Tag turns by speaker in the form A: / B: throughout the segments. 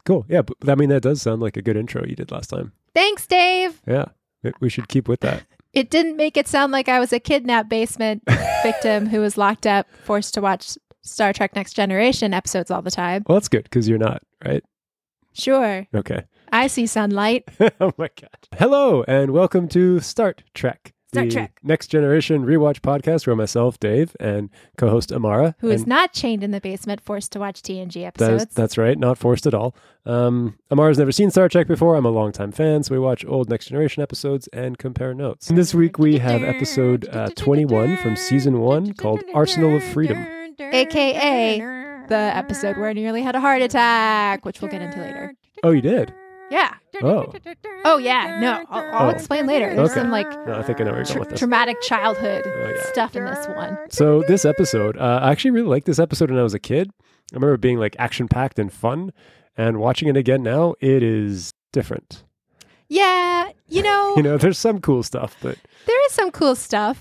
A: Cool. Yeah, but I mean, that does sound like a good intro you did last time.
B: Thanks, Dave.
A: Yeah, we should keep with that.
B: It didn't make it sound like I was a kidnapped basement victim who was locked up, forced to watch Star Trek Next Generation episodes all the time.
A: Well, that's good because you're not, right?
B: Sure.
A: Okay.
B: I see sunlight.
A: Oh my God. Hello, and welcome to Start Trek.
B: Star
A: the
B: Trek.
A: Next Generation Rewatch podcast where myself, Dave, and co-host Amara.
B: Who is not chained in the basement, forced to watch TNG
A: That
B: episodes.
A: is, that's right, not forced at all. Amara's never seen Star Trek before. I'm a longtime fan, so we watch old Next Generation episodes and compare notes. And this week we have episode 21 from season 1 called Arsenal of Freedom.
B: AKA the episode where I nearly had a heart attack, which we'll get into later.
A: Oh, you did?
B: Yeah.
A: Oh.
B: Oh, yeah. No, I'll explain later. There's
A: Okay.
B: some like
A: No, I think I know where you're going with this.
B: traumatic childhood
A: yeah.
B: stuff in this one.
A: So this episode, I actually really liked this episode when I was a kid. I remember it being like action-packed and fun. And watching it again now, it is different.
B: Yeah,
A: There's some cool stuff, but
B: there is some cool stuff.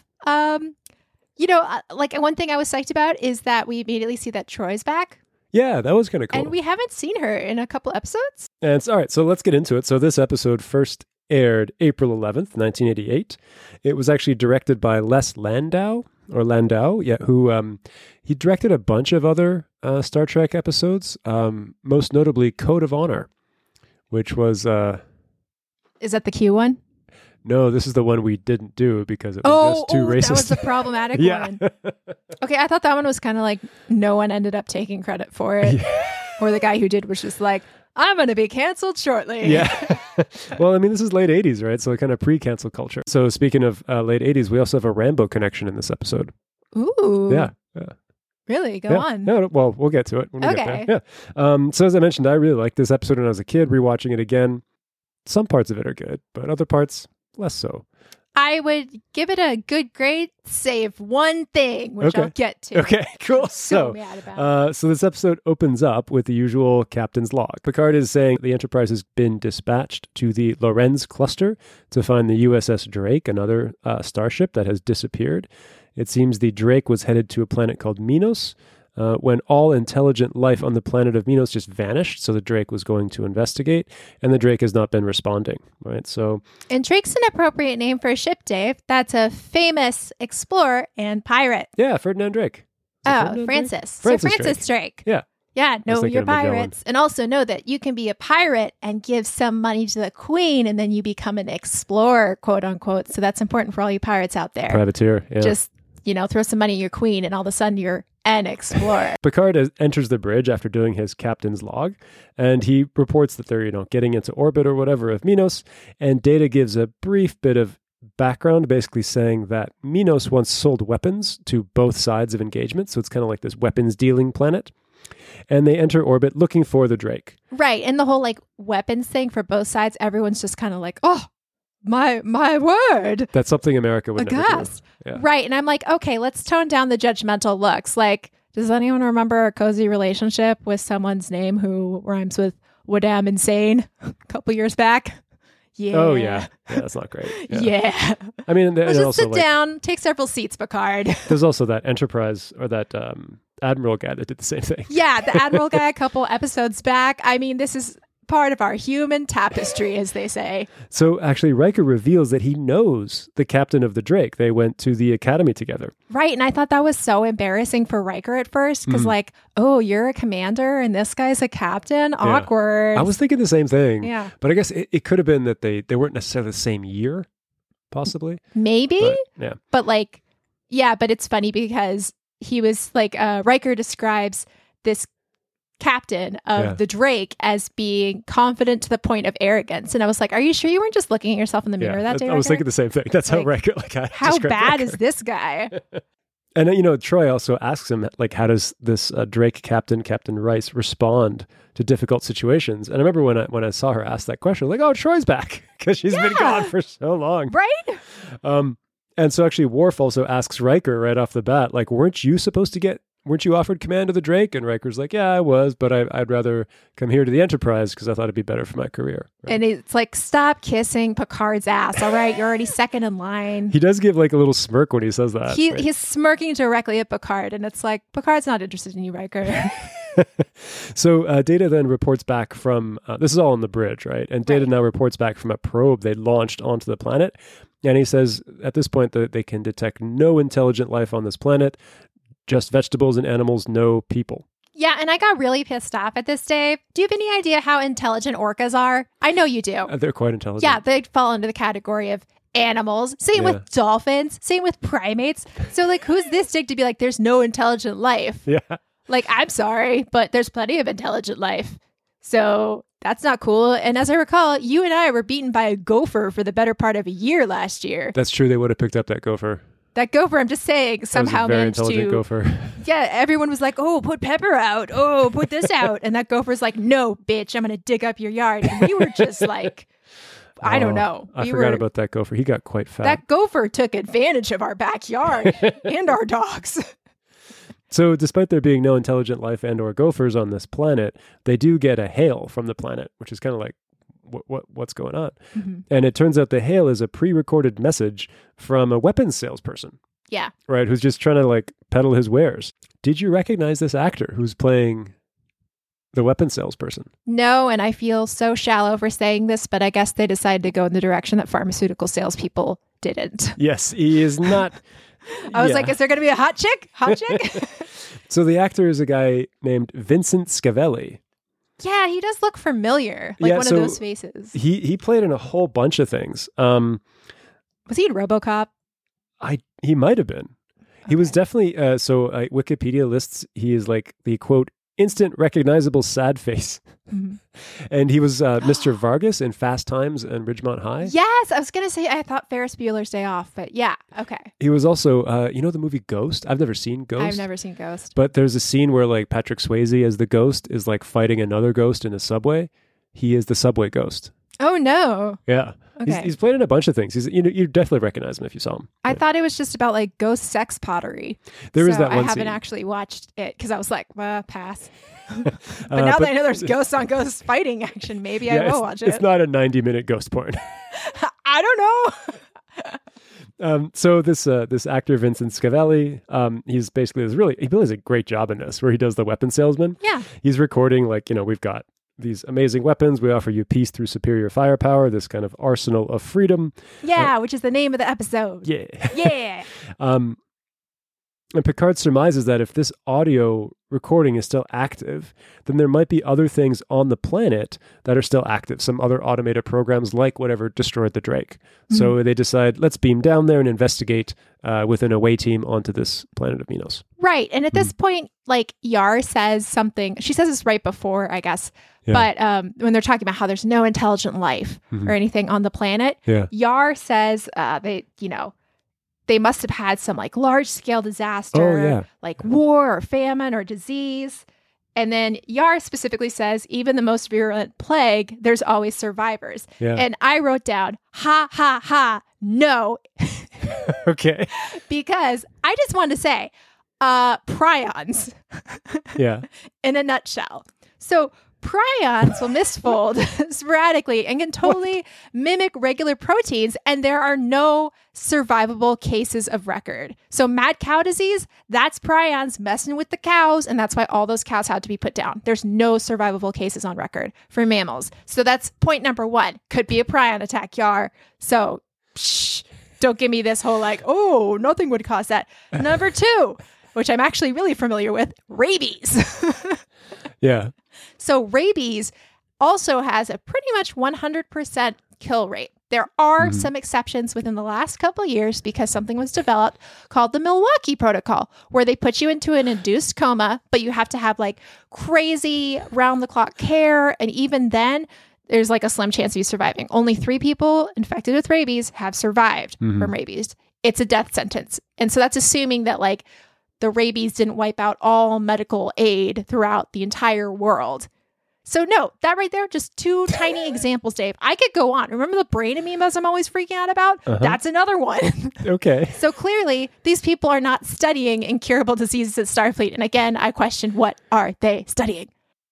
B: Like one thing I was psyched about is that we immediately see that Troy's back.
A: yeah, that was kind of cool.
B: And we haven't seen her in a couple episodes.
A: And it's all right. So let's get into it. So this episode first aired April 11th, 1988. It was actually directed by Les Landau, who he directed a bunch of other Star Trek episodes, most notably Code of Honor, which was...
B: Is that the Q one?
A: No, this is the one we didn't do because it was just too racist.
B: That was the problematic one. Okay, I thought that one was kind of like no one ended up taking credit for it.
A: Yeah.
B: Or the guy who did was just like, I'm going to be canceled shortly.
A: Yeah. Well, I mean, this is late 80s, right? So kind of pre-cancel culture. So speaking of late 80s, we also have a Rambo connection in this episode.
B: Ooh.
A: Yeah.
B: Really? Go on.
A: No, well, we'll get to it when we
B: Okay.
A: get there. Yeah. So as I mentioned, I really liked this episode when I was a kid, rewatching it again. Some parts of it are good, but other parts, less so.
B: I would give it a good grade, save one thing, which I'll get to.
A: Okay, cool.
B: So mad about
A: So this episode opens up with the usual captain's log. Picard is saying the Enterprise has been dispatched to the Lorenz cluster to find the USS Drake, another starship that has disappeared. It seems the Drake was headed to a planet called Minos, when all intelligent life on the planet of Minos just vanished. So the Drake was going to investigate, and the Drake has not been responding. Right. So,
B: and Drake's an appropriate name for a ship, Dave. That's a famous explorer and pirate.
A: yeah, Ferdinand Drake.
B: Francis.
A: Francis
B: Sir Francis Drake.
A: Yeah.
B: Yeah, know
A: thinking
B: your
A: of Magellan.
B: pirates. And also know that you can be a pirate and give some money to the queen, and then you become an explorer, quote unquote. So that's important for all you pirates out there.
A: Privateer. Yeah.
B: Just, throw some money at your queen, and all of a sudden you're an explorer.
A: Picard enters the bridge after doing his captain's log, and he reports that they're, getting into orbit or whatever of Minos, and Data gives a brief bit of background, basically saying that Minos once sold weapons to both sides of engagement, so it's kind of like this weapons dealing planet, and they enter orbit looking for the Drake.
B: Right, and the whole weapons thing for both sides, everyone's just kind of like, oh, my word.
A: That's something America would never
B: Aghast.
A: do. Yeah.
B: Right. And I'm like, okay, let's tone down the judgmental looks. Like, does anyone remember a cozy relationship with someone's name who rhymes with Wadam Insane a couple years back? Yeah.
A: Oh, yeah. Yeah, that's not great.
B: Yeah.
A: I mean,
B: Let's
A: and
B: just
A: also,
B: sit down, take several seats, Picard.
A: there's also that Enterprise or that Admiral guy that did the same thing.
B: Yeah, the Admiral guy a couple episodes back. I mean, this is part of our human tapestry, as they say.
A: So actually, Riker reveals that he knows the captain of the Drake. They went to the academy together.
B: Right. And I thought that was so embarrassing for Riker at first because oh, you're a commander and this guy's a captain? Awkward.
A: I was thinking the same thing.
B: Yeah.
A: But I guess it could have been that they weren't necessarily the same year, possibly.
B: Maybe.
A: But, yeah.
B: But but it's funny because he was Riker describes this captain of the Drake as being confident to the point of arrogance. And I was like, are you sure you weren't just looking at yourself in the mirror that day?
A: I was thinking the same thing. That's how Riker,
B: how bad is this guy?
A: And, Troy also asks him, how does this Drake Captain Rice respond to difficult situations? And I remember when I saw her ask that question, oh, Troy's back because she's been gone for so long.
B: Right?
A: And so actually Worf also asks Riker right off the bat, weren't you offered command of the Drake? And Riker's like, yeah, I was, but I'd rather come here to the Enterprise because I thought it'd be better for my career. Right?
B: And it's like, stop kissing Picard's ass. All right, you're already second in line.
A: He does give a little smirk when he says that.
B: He's smirking directly at Picard. And it's like, Picard's not interested in you, Riker.
A: So Data then reports back from, this is all on the bridge, right? And Data now reports back from a probe they launched onto the planet. And he says at this point that they can detect no intelligent life on this planet, just vegetables and animals, no people.
B: Yeah, and I got really pissed off at this, Dave. Do you have any idea how intelligent orcas are? I know you do.
A: They're quite intelligent.
B: Yeah, they fall into the category of animals. Same with dolphins. Same with primates. So, like, who's this dick to be like, there's no intelligent life?
A: Yeah.
B: Like, I'm sorry, but there's plenty of intelligent life. So that's not cool. And as I recall, you and I were beaten by a gopher for the better part of a year last year.
A: That's true. They would have picked up that gopher.
B: That gopher, I'm just saying, somehow managed to...
A: Very intelligent gopher.
B: Yeah, everyone was like, oh, put Pepper out. Oh, put this out. And that gopher's like, no, bitch, I'm going to dig up your yard. And we were just like, I don't know.
A: I forgot about that gopher. He got quite fat.
B: That gopher took advantage of our backyard and our dogs.
A: So despite there being no intelligent life and or gophers on this planet, they do get a hail from the planet, which is kind of like, what's going on? Mm-hmm. And it turns out the hail is a pre-recorded message from a weapons salesperson.
B: Yeah.
A: Right, who's just trying to like peddle his wares. Did you recognize this actor who's playing the weapons salesperson?
B: No, and I feel so shallow for saying this, but I guess they decided to go in the direction that pharmaceutical salespeople didn't.
A: Yes, he is not...
B: I was like, is there going to be a hot chick? Hot chick?
A: So the actor is a guy named Vincent Scavelli.
B: Yeah, he does look familiar. Like one of those faces.
A: He played in a whole bunch of things.
B: Was he in RoboCop?
A: He might have been. Okay. He was definitely, Wikipedia lists he is like the, quote, instant recognizable sad face. Mm-hmm. And he was Mr. Vargas in Fast Times and Ridgemont High.
B: Yes, I was going to say I thought Ferris Bueller's Day Off, but yeah, okay.
A: He was also, you know the movie Ghost? I've never seen Ghost.
B: I've never seen Ghost.
A: But there's a scene where like Patrick Swayze as the ghost is like fighting another ghost in a subway. He is the subway ghost.
B: Oh, no.
A: Yeah. Okay. He's played in a bunch of things. You definitely recognize him if you saw him.
B: I thought it was just about like ghost sex pottery.
A: There is that one
B: I haven't actually watched it because I was like, pass. But now that I know there's ghosts on ghosts fighting action, maybe I will watch it.
A: It's not a 90-minute ghost porn.
B: I don't
A: know. So this actor Vincent Scavelli, he's basically he really does a great job in this, where he does the weapon salesman.
B: Yeah.
A: He's recording like, we've got these amazing weapons. We offer you peace through superior firepower, this kind of arsenal of freedom.
B: Yeah, which is the name of the episode.
A: Yeah.
B: Yeah.
A: And Picard surmises that if this audio recording is still active, then there might be other things on the planet that are still active, some other automated programs like whatever destroyed the Drake. Mm-hmm. So they decide, let's beam down there and investigate with an away team onto this planet of Minos.
B: Right. And at this point, like Yar says something, she says this right before, I guess, but when they're talking about how there's no intelligent life or anything on the planet, Yar says they must have had some like large scale disaster, like war or famine or disease. And then Yar specifically says, even the most virulent plague, there's always survivors. Yeah. And I wrote down, ha, ha, ha, no.
A: Okay.
B: Because I just wanted to say, prions.
A: Yeah.
B: In a nutshell. So prions will misfold sporadically and can totally mimic regular proteins, and there are no survivable cases of record. So mad cow disease, that's prions messing with the cows, and that's why all those cows had to be put down. There's no survivable cases on record for mammals. So that's point number one. Could be a prion attack, Yar. So don't give me this whole like, oh, nothing would cause that. Number two, which I'm actually really familiar with, rabies.
A: Yeah.
B: So rabies also has a pretty much 100% kill rate. There are some exceptions within the last couple of years because something was developed called the Milwaukee Protocol, where they put you into an induced coma, but you have to have like crazy round-the-clock care. And even then, there's like a slim chance of you surviving. Only 3 people infected with rabies have survived from rabies. It's a death sentence. And so that's assuming that like the rabies didn't wipe out all medical aid throughout the entire world. So no, that right there, just 2 tiny examples, Dave. I could go on. Remember the brain amoebas I'm always freaking out about? That's another one.
A: Okay.
B: So clearly, these people are not studying incurable diseases at Starfleet. And again, I question, what are they studying?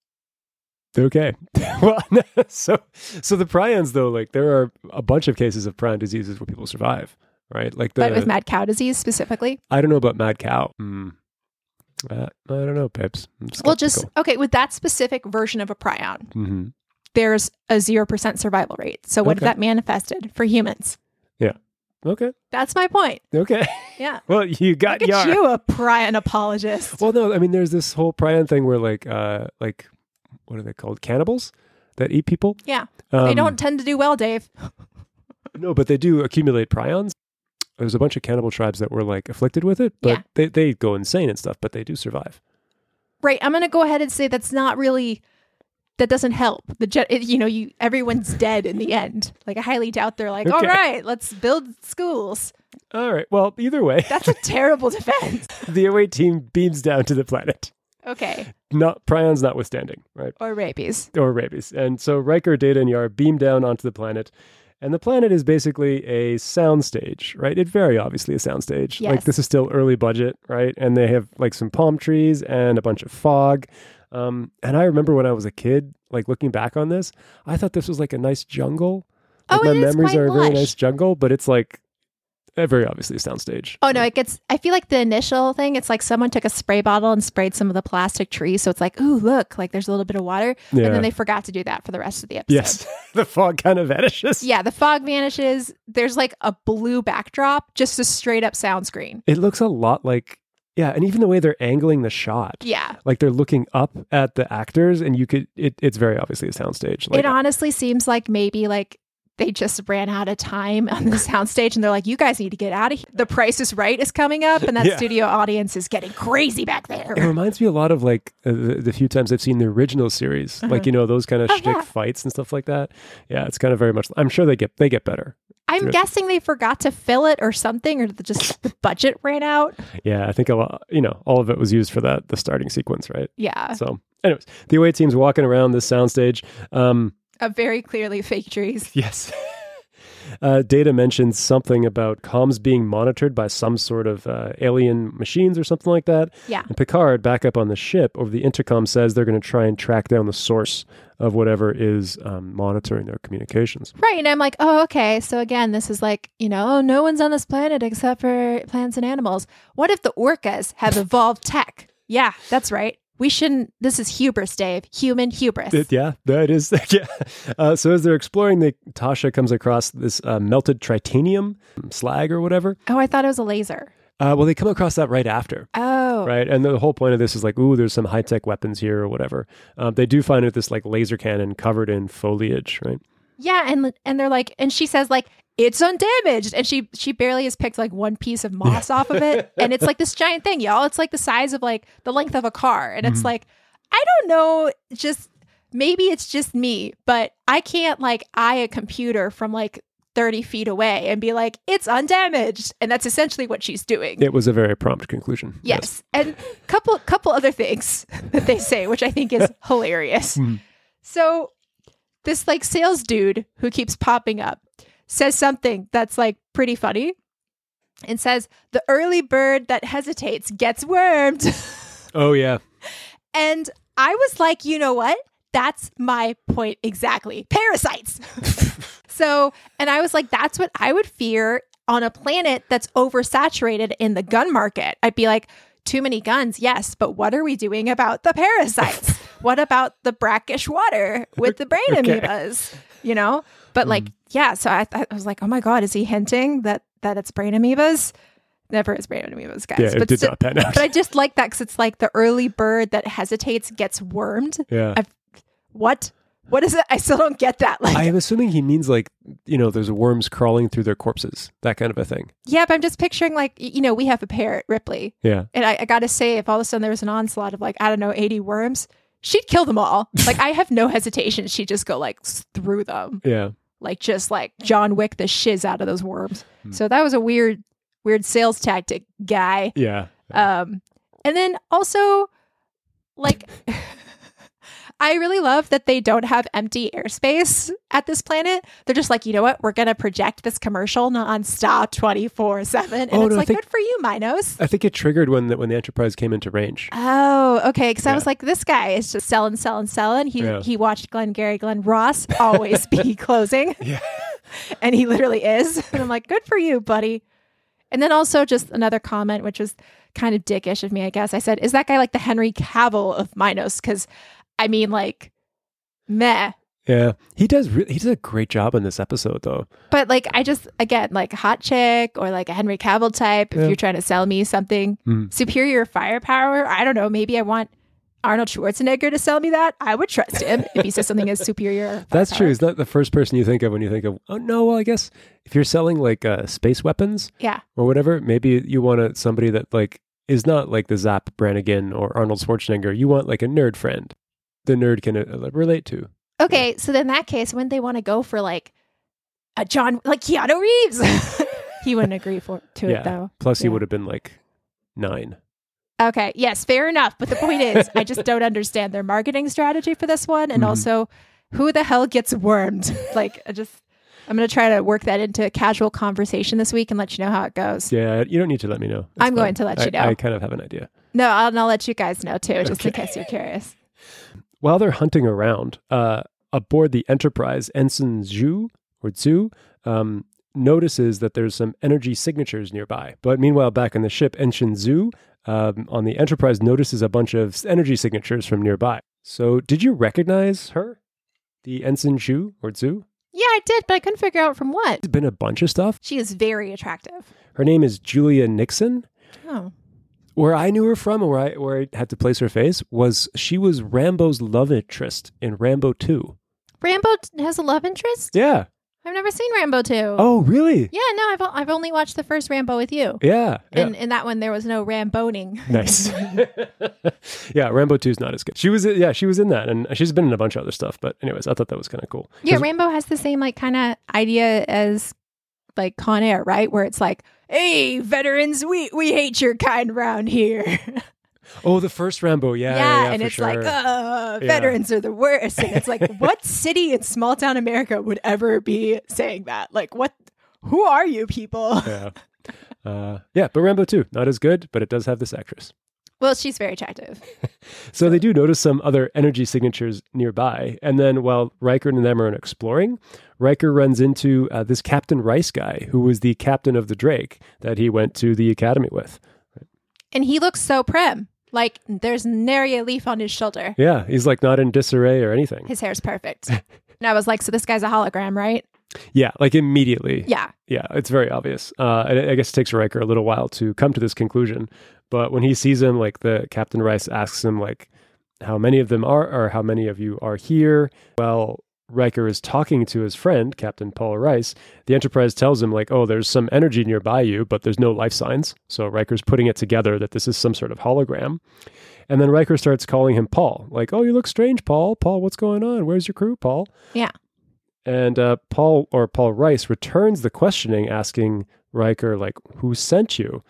A: Okay. Well, so the prions, though, like there are a bunch of cases of prion diseases where people survive. Right, like
B: but with mad cow disease specifically,
A: I don't know about mad cow. I don't know, Pips.
B: Well, with that specific version of a prion, there's a 0% survival rate. So what if that manifested for humans?
A: Yeah. Okay.
B: That's my point.
A: Okay.
B: Yeah.
A: Well, you got
B: Look at you, a prion apologist.
A: Well, no, I mean, there's this whole prion thing where like, what are they called? Cannibals that eat people?
B: Yeah. They don't tend to do well, Dave.
A: No, but they do accumulate prions. There's a bunch of cannibal tribes that were like afflicted with it, but they go insane and stuff, but they do survive.
B: Right. I'm going to go ahead and say that doesn't help. Everyone's dead in the end. Like, I highly doubt they're like, all right, let's build schools.
A: All right. Well, either way.
B: That's a terrible defense.
A: The away team beams down to the planet.
B: Okay.
A: Not prions notwithstanding, right?
B: Or rabies.
A: And so Riker, Data, and Yar beam down onto the planet. And the planet is basically a soundstage, right? It's very obviously a soundstage.
B: Yes.
A: Like, this is still early budget, right? And they have like some palm trees and a bunch of fog. And I remember when I was a kid, like looking back on this, I thought this was like a nice jungle. Like, my memories are a very nice jungle, but it's like very obviously a soundstage.
B: Oh, no, I feel like the initial thing, it's like someone took a spray bottle and sprayed some of the plastic trees. So it's like, ooh, look, like there's a little bit of water. Yeah. And then they forgot to do that for the rest of the episode.
A: Yes. The fog kind of vanishes.
B: Yeah, the fog vanishes. There's like a blue backdrop, just a straight up sound screen.
A: It looks a lot like, yeah, and even the way they're angling the shot.
B: Yeah.
A: Like they're looking up at the actors and it's very obviously a soundstage. Like,
B: it honestly seems like maybe like they just ran out of time on the soundstage and they're like, you guys need to get out of here. The Price is Right is coming up and that studio audience is getting crazy back there.
A: It reminds me a lot of like the few times I've seen the original series, like, those kind of shtick fights and stuff like that. Yeah, it's kind of very much, I'm sure they get better.
B: I'm guessing they forgot to fill it or something, or just the budget ran out.
A: Yeah, I think a lot, all of it was used for the starting sequence, right?
B: Yeah.
A: So anyways, the away team's walking around this soundstage.
B: Very clearly fake trees.
A: Yes. Data mentions something about comms being monitored by some sort of alien machines or something like that.
B: Yeah.
A: And Picard, back up on the ship, over the intercom, says they're going to try and track down the source of whatever is monitoring their communications.
B: Right. And I'm like, oh, okay. So again, this is like, no one's on this planet except for plants and animals. What if the orcas have evolved tech? Yeah, that's right. We shouldn't. This is hubris, Dave. Human hubris.
A: That is. Yeah. So as they're exploring, Tasha comes across this melted tritanium slag or whatever.
B: Oh, I thought it was a laser.
A: Well, they come across that right after.
B: Oh.
A: Right. And the whole point of this is like, ooh, there's some high-tech weapons here or whatever. They do find it this like laser cannon covered in foliage, right?
B: Yeah. And they're like, and she says like, it's undamaged. And she barely has picked like one piece of moss off of it. And it's like this giant thing, y'all. It's like the size of like the length of a car. And it's like, I don't know, just maybe it's just me, but I can't like eye a computer from like 30 feet away and be like, it's undamaged. And that's essentially what she's doing.
A: It was a very prompt conclusion.
B: Yes. And couple other things that they say, which I think is hilarious. So this like sales dude who keeps popping up says something that's like pretty funny and says, the early bird that hesitates gets wormed.
A: Oh, yeah.
B: And I was like, you know what? That's my point exactly. Parasites. So, and I was like, that's what I would fear on a planet that's oversaturated in the gun market. I'd be like, too many guns, yes, but what are we doing about the parasites? What about the brackish water with the brain amoebas? But like, yeah, so I was like, oh my God, is he hinting that it's brain amoebas? Never is brain amoebas, guys.
A: Yeah, it did not pan out.
B: But I just like that because it's like the early bird that hesitates gets wormed.
A: Yeah.
B: What is it? I still don't get that. Like,
A: I am assuming he means like, there's worms crawling through their corpses, that kind of a thing.
B: Yeah, but I'm just picturing like, we have a parrot, Ripley.
A: Yeah.
B: And I got to say, if all of a sudden there was an onslaught of like, I don't know, 80 worms, she'd kill them all. Like, I have no hesitation. She'd just go like through them.
A: Yeah.
B: Like, just like John Wick the shiz out of those worms. So that was a weird sales tactic, guy.
A: Yeah.
B: And then also, like, I really love that they don't have empty airspace at this planet. They're just like, you know what? We're going to project this commercial nonstop 24/7. And it's like, good for you, Minos.
A: I think it triggered when the Enterprise came into range.
B: Oh, okay. Because I was like, this guy is just selling. He watched Glenn Ross always be closing.
A: Yeah.
B: And he literally is. And I'm like, good for you, buddy. And then also just another comment, which was kind of dickish of me, I guess. I said, is that guy like the Henry Cavill of Minos? Because, I mean, like, meh.
A: Yeah, he does a great job in this episode, though.
B: But, like, I just, again, like, hot chick or, like, a Henry Cavill type, if you're trying to sell me something. Superior firepower, I don't know. Maybe I want Arnold Schwarzenegger to sell me that. I would trust him if he says something as superior.
A: That's true. He's not the first person you think of when you think of, oh, no, well, I guess if you're selling, like, space weapons or whatever, maybe you want somebody that, like, is not like the Zap Brannigan or Arnold Schwarzenegger. You want, like, a nerd friend the nerd can relate to.
B: Okay, so then in that case, wouldn't they want to go for like a Keanu Reeves? He wouldn't agree to it though.
A: Plus, he would have been like 9.
B: Okay, yes, fair enough. But the point is, I just don't understand their marketing strategy for this one, and also who the hell gets wormed? Like, I'm going to try to work that into a casual conversation this week and let you know how it goes.
A: Yeah, you don't need to let me know.
B: I'm going to let you know.
A: I kind of have an idea.
B: No, I'll let you guys know too, just in case you're curious.
A: While they're hunting around, aboard the Enterprise, Ensign Zhu notices that there's some energy signatures nearby. But meanwhile, back on the ship, Ensign Zhu on the Enterprise notices a bunch of energy signatures from nearby. So did you recognize her? The Ensign Zhu?
B: Yeah, I did, but I couldn't figure out from what.
A: It's been a bunch of stuff.
B: She is very attractive.
A: Her name is Julia Nixon.
B: Oh.
A: Where I knew her from, and where I had to place her face, was she was Rambo's love interest in Rambo 2.
B: Rambo has a love interest?
A: Yeah.
B: I've never seen Rambo 2.
A: Oh, really?
B: Yeah, no, I've only watched the first Rambo with you.
A: Yeah.
B: And in that one, there was no Ramboning.
A: Nice. Yeah, Rambo 2 is not as good. She was in that, and she's been in a bunch of other stuff. But anyways, I thought that was kind of cool.
B: Yeah, Rambo has the same like kind of idea as like Con Air, right? Where it's like, hey, veterans, we hate your kind around here.
A: Oh, the first Rambo, yeah,
B: and it's like, veterans are the worst. And it's like, what city in small town America would ever be saying that? Like, who are you people?
A: Yeah, but Rambo 2, not as good, but it does have this actress.
B: Well, she's very attractive.
A: So they do notice some other energy signatures nearby. And then while Riker and them are exploring, Riker runs into this Captain Rice guy, who was the captain of the Drake that he went to the academy with.
B: And he looks so prim. Like, there's nary a leaf on his shoulder.
A: Yeah, he's like not in disarray or anything.
B: His hair's perfect. And I was like, so this guy's a hologram, right?
A: Yeah, like immediately.
B: Yeah.
A: Yeah, it's very obvious. And I guess it takes Riker a little while to come to this conclusion. But when he sees him, like the Captain Rice asks him, like, how many of them are, or how many of you are here? Well, Riker is talking to his friend, Captain Paul Rice. The Enterprise tells him, like, oh, there's some energy nearby you, but there's no life signs. So Riker's putting it together that this is some sort of hologram. And then Riker starts calling him Paul. Like, oh, you look strange, Paul. Paul, what's going on? Where's your crew, Paul?
B: Yeah.
A: And Paul Rice returns the questioning, asking Riker, like, who sent you?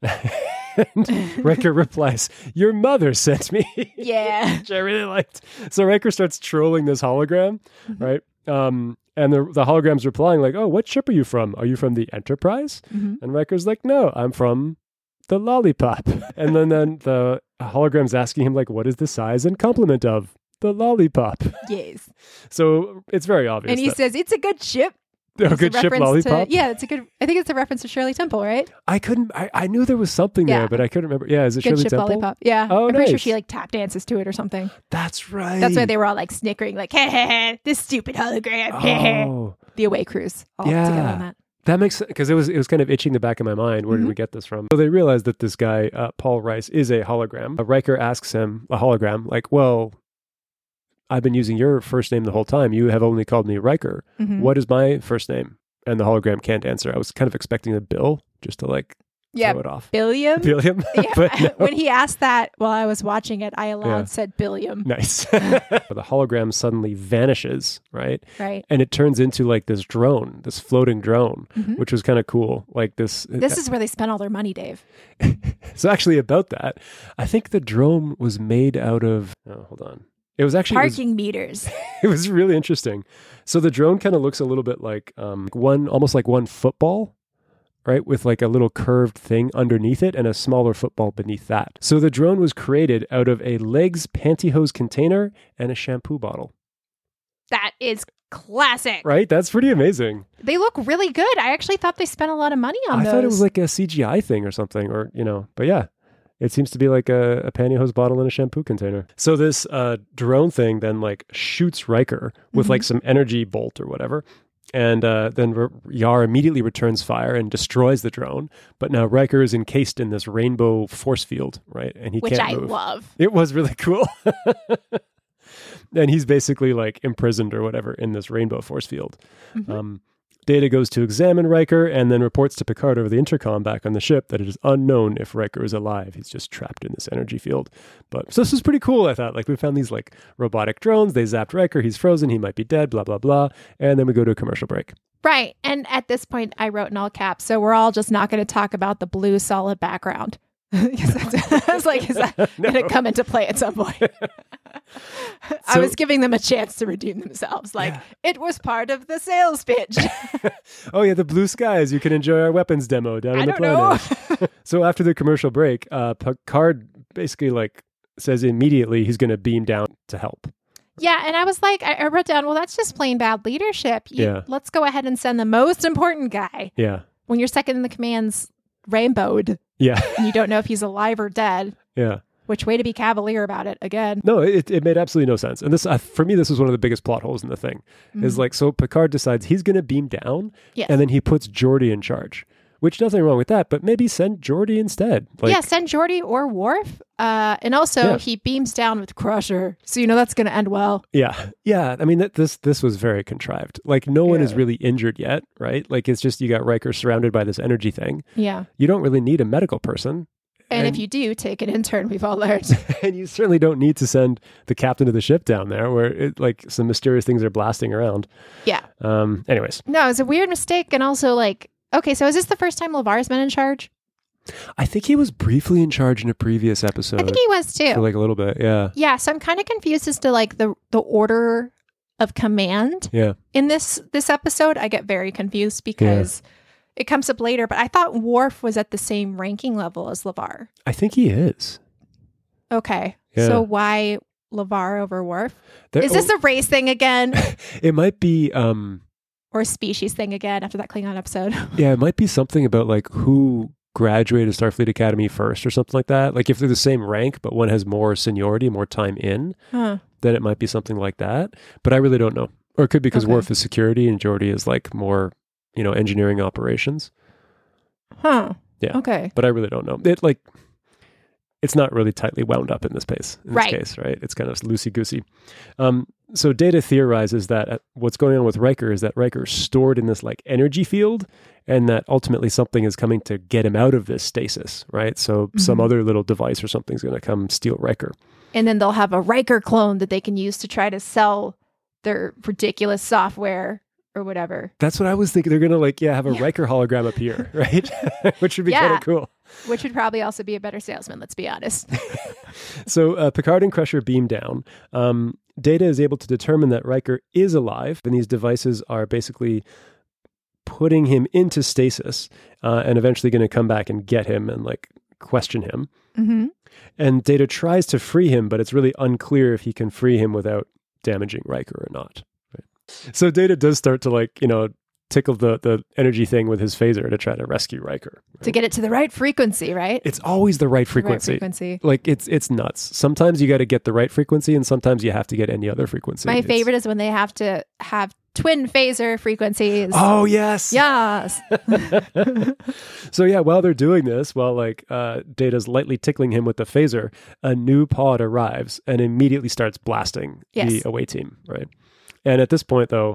A: And Riker replies, your mother sent me.
B: Yeah.
A: Which I really liked. So Riker starts trolling this hologram, right? And the hologram's replying like, oh, what ship are you from? Are you from the Enterprise? And Riker's like, no, I'm from the Lollipop. And then the hologram's asking him like, what is the size and complement of the Lollipop?
B: Yes.
A: So it's very obvious.
B: And he says, it's a good ship.
A: Oh, good ship, Lollipop?
B: It's a good, I think it's a reference to Shirley Temple, right?
A: I knew there was something there, but I couldn't remember. Yeah, is it
B: good
A: Shirley
B: ship,
A: Temple?
B: Lollipop. Yeah.
A: Oh,
B: I'm pretty sure
A: nice.
B: she like tap dances to it or something.
A: That's right.
B: That's why they were all like snickering, like, hey, this stupid hologram.
A: Oh.
B: The Away Cruise all together on that.
A: That makes sense, because it was kind of itching the back of my mind. Where did we get this from? So they realized that this guy, Paul Rice, is a hologram. Riker asks him, a hologram, like, well, I've been using your first name the whole time. You have only called me Riker. What is my first name? And the hologram can't answer. I was kind of expecting a Bill just to like throw it off.
B: Billiam?
A: Billiam?
B: Yeah.
A: But no.
B: When he asked that while I was watching it, I aloud said Billiam.
A: Nice. The hologram suddenly vanishes, right?
B: Right.
A: And it turns into like this drone, this floating drone, which was kind of cool. Like this.
B: This is where they spent all their money, Dave.
A: So actually about that, I think the drone was made out of, hold on. It was actually
B: parking meters.
A: It was really interesting. So the drone kind of looks a little bit like almost like one football, right? With like a little curved thing underneath it and a smaller football beneath that. So the drone was created out of a legs pantyhose container and a shampoo bottle.
B: That is classic.
A: Right? That's pretty amazing.
B: They look really good. I actually thought they spent a lot of money on those.
A: I thought it was like a CGI thing or something, or, but yeah. It seems to be like a pantyhose bottle in a shampoo container. So this drone thing then like shoots Riker with like some energy bolt or whatever. And then Yar immediately returns fire and destroys the drone. But now Riker is encased in this rainbow force field, right? And he can't move.
B: Which I love.
A: It was really cool. And he's basically like imprisoned or whatever in this rainbow force field. Data goes to examine Riker and then reports to Picard over the intercom back on the ship that it is unknown if Riker is alive. He's just trapped in this energy field. So this was pretty cool, I thought. Like, we found these like robotic drones. They zapped Riker. He's frozen. He might be dead, blah, blah, blah. And then we go to a commercial break.
B: Right. And at this point, I wrote in all caps, so we're all just not going to talk about the blue solid background. I was like, is that going to come into play at some point? I was giving them a chance to redeem themselves. It was part of the sales pitch.
A: Oh, yeah, the blue skies. You can enjoy our weapons demo down on the planet. So after the commercial break, Picard basically says immediately he's going to beam down to help.
B: Yeah, and I was like, I wrote down, well, that's just plain bad leadership. Let's go ahead and send the most important guy.
A: Yeah. When
B: your second in the command's rainbowed.
A: Yeah.
B: And you don't know if he's alive or dead.
A: Yeah.
B: Which way to be cavalier about it again.
A: No, it made absolutely no sense. And this, for me, this was one of the biggest plot holes in the thing. Is so Picard decides he's going to beam down.
B: Yes.
A: And then he puts Geordi in charge. Which, nothing wrong with that, but maybe send Geordi instead.
B: Send Geordi or Worf. And also, he beams down with Crusher. So, that's going to end well.
A: Yeah. Yeah. I mean, this was very contrived. No one is really injured yet, right? It's just you got Riker surrounded by this energy thing.
B: Yeah.
A: You don't really need a medical person.
B: And if you do, take an intern, we've all learned.
A: And you certainly don't need to send the captain of the ship down there where some mysterious things are blasting around.
B: Yeah.
A: Anyways.
B: No, it's a weird mistake. And also, okay, so is this the first time LeVar's been in charge?
A: I think he was briefly in charge in a previous episode.
B: I think he was too.
A: For a little bit, yeah.
B: Yeah, so I'm kind of confused as to the order of command.
A: Yeah.
B: In this episode, I get very confused because it comes up later, but I thought Worf was at the same ranking level as LeVar.
A: I think he is.
B: Okay.
A: Yeah.
B: So why LeVar over Worf? Is this a race thing again?
A: It might be
B: or a species thing again after that Klingon episode.
A: Yeah, it might be something about who graduated Starfleet Academy first or something like that. If they're the same rank, but one has more seniority, more time in, then it might be something like that. But I really don't know. Or it could be because Worf is security and Geordi is more, engineering operations.
B: Huh.
A: Yeah.
B: Okay.
A: But I really don't know. It's not really tightly wound up in this case, right? It's kind of loosey-goosey. So Data theorizes that what's going on with Riker is that Riker is stored in this energy field and that ultimately something is coming to get him out of this stasis, right? So some other little device or something's going to come steal Riker.
B: And then they'll have a Riker clone that they can use to try to sell their ridiculous software or whatever.
A: That's what I was thinking. They're going to have a Riker hologram appear, right? Which would be kind of cool.
B: Which would probably also be a better salesman, let's be honest.
A: So Picard and Crusher beam down. Data is able to determine that Riker is alive, and these devices are basically putting him into stasis and eventually going to come back and get him and question him.
B: Mm-hmm.
A: And Data tries to free him, but it's really unclear if he can free him without damaging Riker or not. Right? So Data does start to tickle the energy thing with his phaser to try to rescue Riker. Right?
B: To get it to the right frequency, right?
A: It's always the right frequency. It's nuts. Sometimes you got to get the right frequency and sometimes you have to get any other frequency.
B: My favorite is when they have to have twin phaser frequencies.
A: Oh, yes.
B: Yes.
A: So yeah, while they're doing this, while Data's lightly tickling him with the phaser, a new pod arrives and immediately starts blasting the away team, right? And at this point though,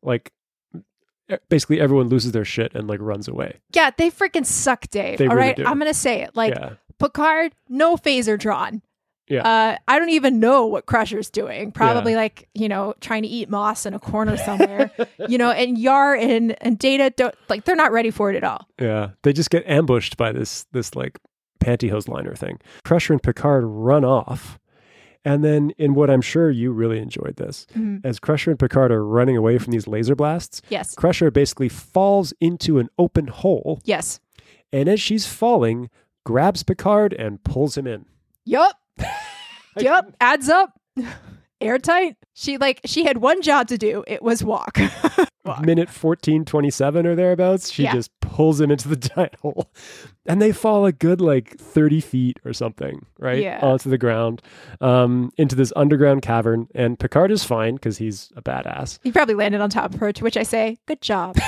A: basically everyone loses their shit and runs away.
B: Yeah, they freaking suck, Dave. All right, I'm going to say it. Picard, no phaser drawn.
A: Yeah.
B: I don't even know what Crusher's doing. Probably trying to eat moss in a corner somewhere. And Yar and Data don't they're not ready for it at all.
A: Yeah. They just get ambushed by this pantyhose liner thing. Crusher and Picard run off. And then in what I'm sure you really enjoyed this, as Crusher and Picard are running away from these laser blasts, Crusher basically falls into an open hole.
B: Yes.
A: And as she's falling, grabs Picard and pulls him in.
B: Yup. Adds up. airtight. She had one job to do. It was walk.
A: Minute 14:27 or thereabouts, she just pulls him into the giant hole. And they fall a good 30 feet or something, right?
B: Yeah.
A: Onto the ground, into this underground cavern. And Picard is fine because he's a badass.
B: He probably landed on top of her, to which I say, good job.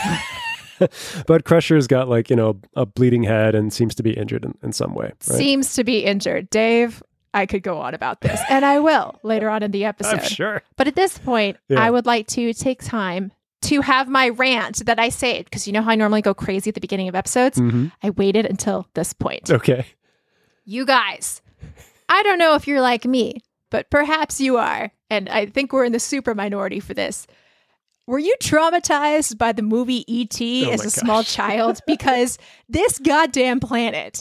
A: But Crusher's got a bleeding head and seems to be injured in some way. Right?
B: Seems to be injured. Dave, I could go on about this, and I will later on in the episode.
A: I'm sure.
B: But at this point, I would like to take time to have my rant that I saved, because you know how I normally go crazy at the beginning of episodes?
A: Mm-hmm.
B: I waited until this point.
A: Okay.
B: You guys, I don't know if you're like me, but perhaps you are, and I think we're in the super minority for this. Were you traumatized by the movie E.T. as a small child? Because this goddamn planet,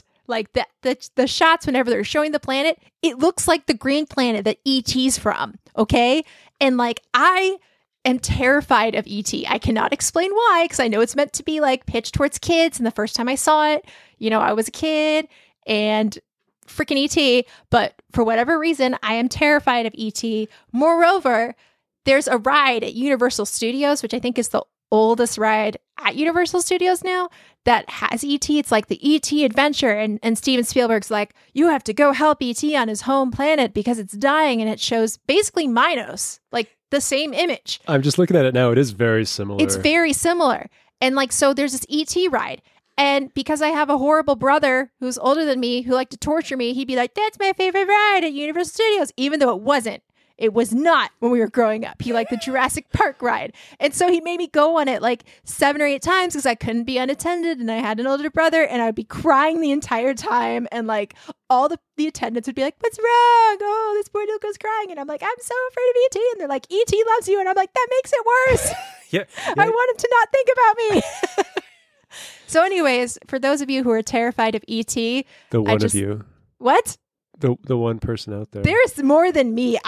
B: the shots whenever they're showing the planet, it looks like the green planet that E.T.'s from, okay? And I am terrified of E.T. I cannot explain why, because I know it's meant to be pitched towards kids. And the first time I saw it, I was a kid and freaking E.T. But for whatever reason, I am terrified of E.T. Moreover, there's a ride at Universal Studios, which I think is the oldest ride at Universal Studios now, that has E.T. It's like the E.T. adventure. And Steven Spielberg's like, you have to go help E.T. on his home planet because it's dying. And it shows basically Minos, the same image.
A: I'm just looking at it now. It is very similar.
B: It's very similar. And so there's this E.T. ride. And because I have a horrible brother who's older than me, who liked to torture me, he'd be like, that's my favorite ride at Universal Studios, even though it wasn't. It was not when we were growing up. He liked the Jurassic Park ride. And so he made me go on it 7 or 8 times because I couldn't be unattended and I had an older brother and I'd be crying the entire time. And all the attendants would be like, what's wrong? Oh, this poor little girl's crying. And I'm like, I'm so afraid of E.T. And they're like, E.T. loves you. And I'm like, that makes it worse.
A: Yeah.
B: I want him to not think about me. So anyways, for those of you who are terrified of E.T.
A: of you.
B: What?
A: The one person out there.
B: There's more than me.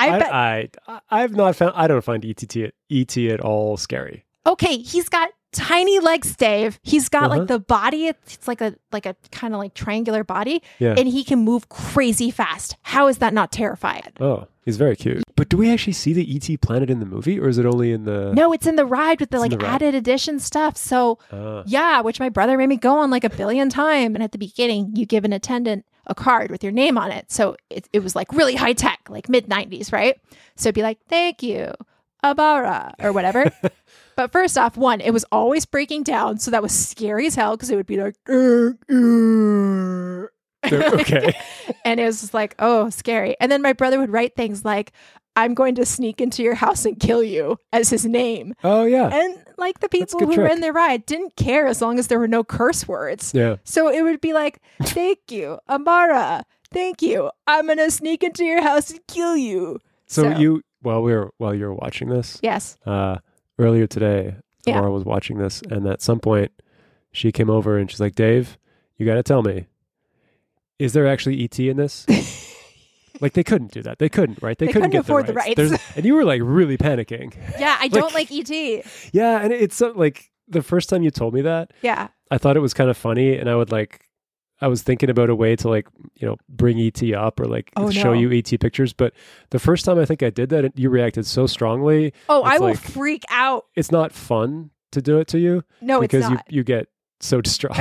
A: I've not found. I don't find E.T. at all scary.
B: Okay, he's got tiny legs, Dave. He's got the body. It's like a kind of triangular body, and he can move crazy fast. How is that not terrifying?
A: Oh, he's very cute. But do we actually see the E.T. planet in the movie, or is it only in the?
B: No, it's in the ride with the added edition stuff. So which my brother made me go on a billion times. And at the beginning, you give an attendant a card with your name on it. So it was really high tech, mid 90s, right? So it'd be thank you, Abara, or whatever. But first off, it was always breaking down. So that was scary as hell because it would be
A: okay.
B: And it was just oh, scary. And then my brother would write things like, I'm going to sneak into your house and kill you as his name.
A: Oh, yeah.
B: And the people who were in the ride didn't care as long as there were no curse words.
A: Yeah.
B: So it would be thank you, Amara. Thank you. I'm going to sneak into your house and kill you.
A: So while you were watching this.
B: Yes.
A: Earlier today, Amara was watching this. And at some point she came over and she's like, Dave, you got to tell me, is there actually E.T. in this? They couldn't do that. They couldn't, right? They couldn't get
B: afford the rights.
A: And you were really panicking.
B: Yeah, I don't like E.T.
A: Yeah, and it's the first time you told me that.
B: Yeah.
A: I thought it was kind of funny, and I was thinking about a way to bring E.T. up or show you E.T. pictures. But the first time I think I did that, you reacted so strongly.
B: Oh, I will freak out.
A: It's not fun to do it to you.
B: No, it's not.
A: Because you get so distraught.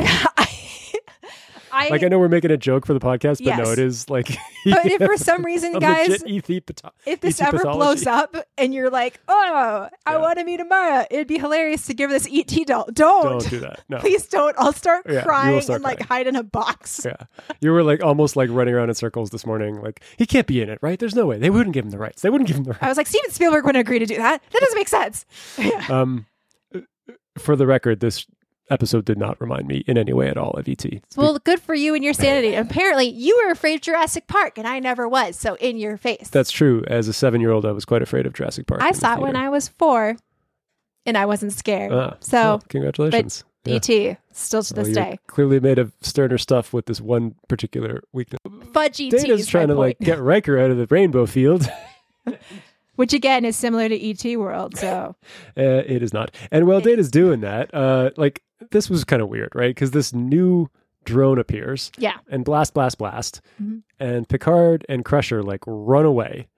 A: I know we're making a joke for the podcast, but no, it is
B: But if for some reason, guys, if this ever blows up and you're I want to meet Amara, it'd be hilarious to give this E.T. doll. Don't
A: do that. No.
B: Please don't. I'll start crying and hide in a box.
A: Yeah. You were almost running around in circles this morning. He can't be in it, right? There's no way. They wouldn't give him the rights. I
B: was like, Steven Spielberg wouldn't agree to do that. That doesn't make sense. Yeah.
A: For the record, this episode did not remind me in any way at all of E.T.
B: Well, good for you and your sanity. Apparently, you were afraid of Jurassic Park, and I never was. So, in your face.
A: That's true. As a 7-year-old, I was quite afraid of Jurassic Park.
B: I saw it when I was 4, and I wasn't scared. So,
A: congratulations.
B: But E.T. still to this day.
A: Clearly made of sterner stuff with this one particular weakness.
B: Fudge E.T.
A: Data's trying to get Riker out of the rainbow field.
B: Which, again, is similar to E.T. World, so...
A: it is not. And while Data's doing that, this was kind of weird, right? Because this new drone appears.
B: Yeah.
A: And blast. Mm-hmm. And Picard and Crusher, run away.
B: Mm-hmm.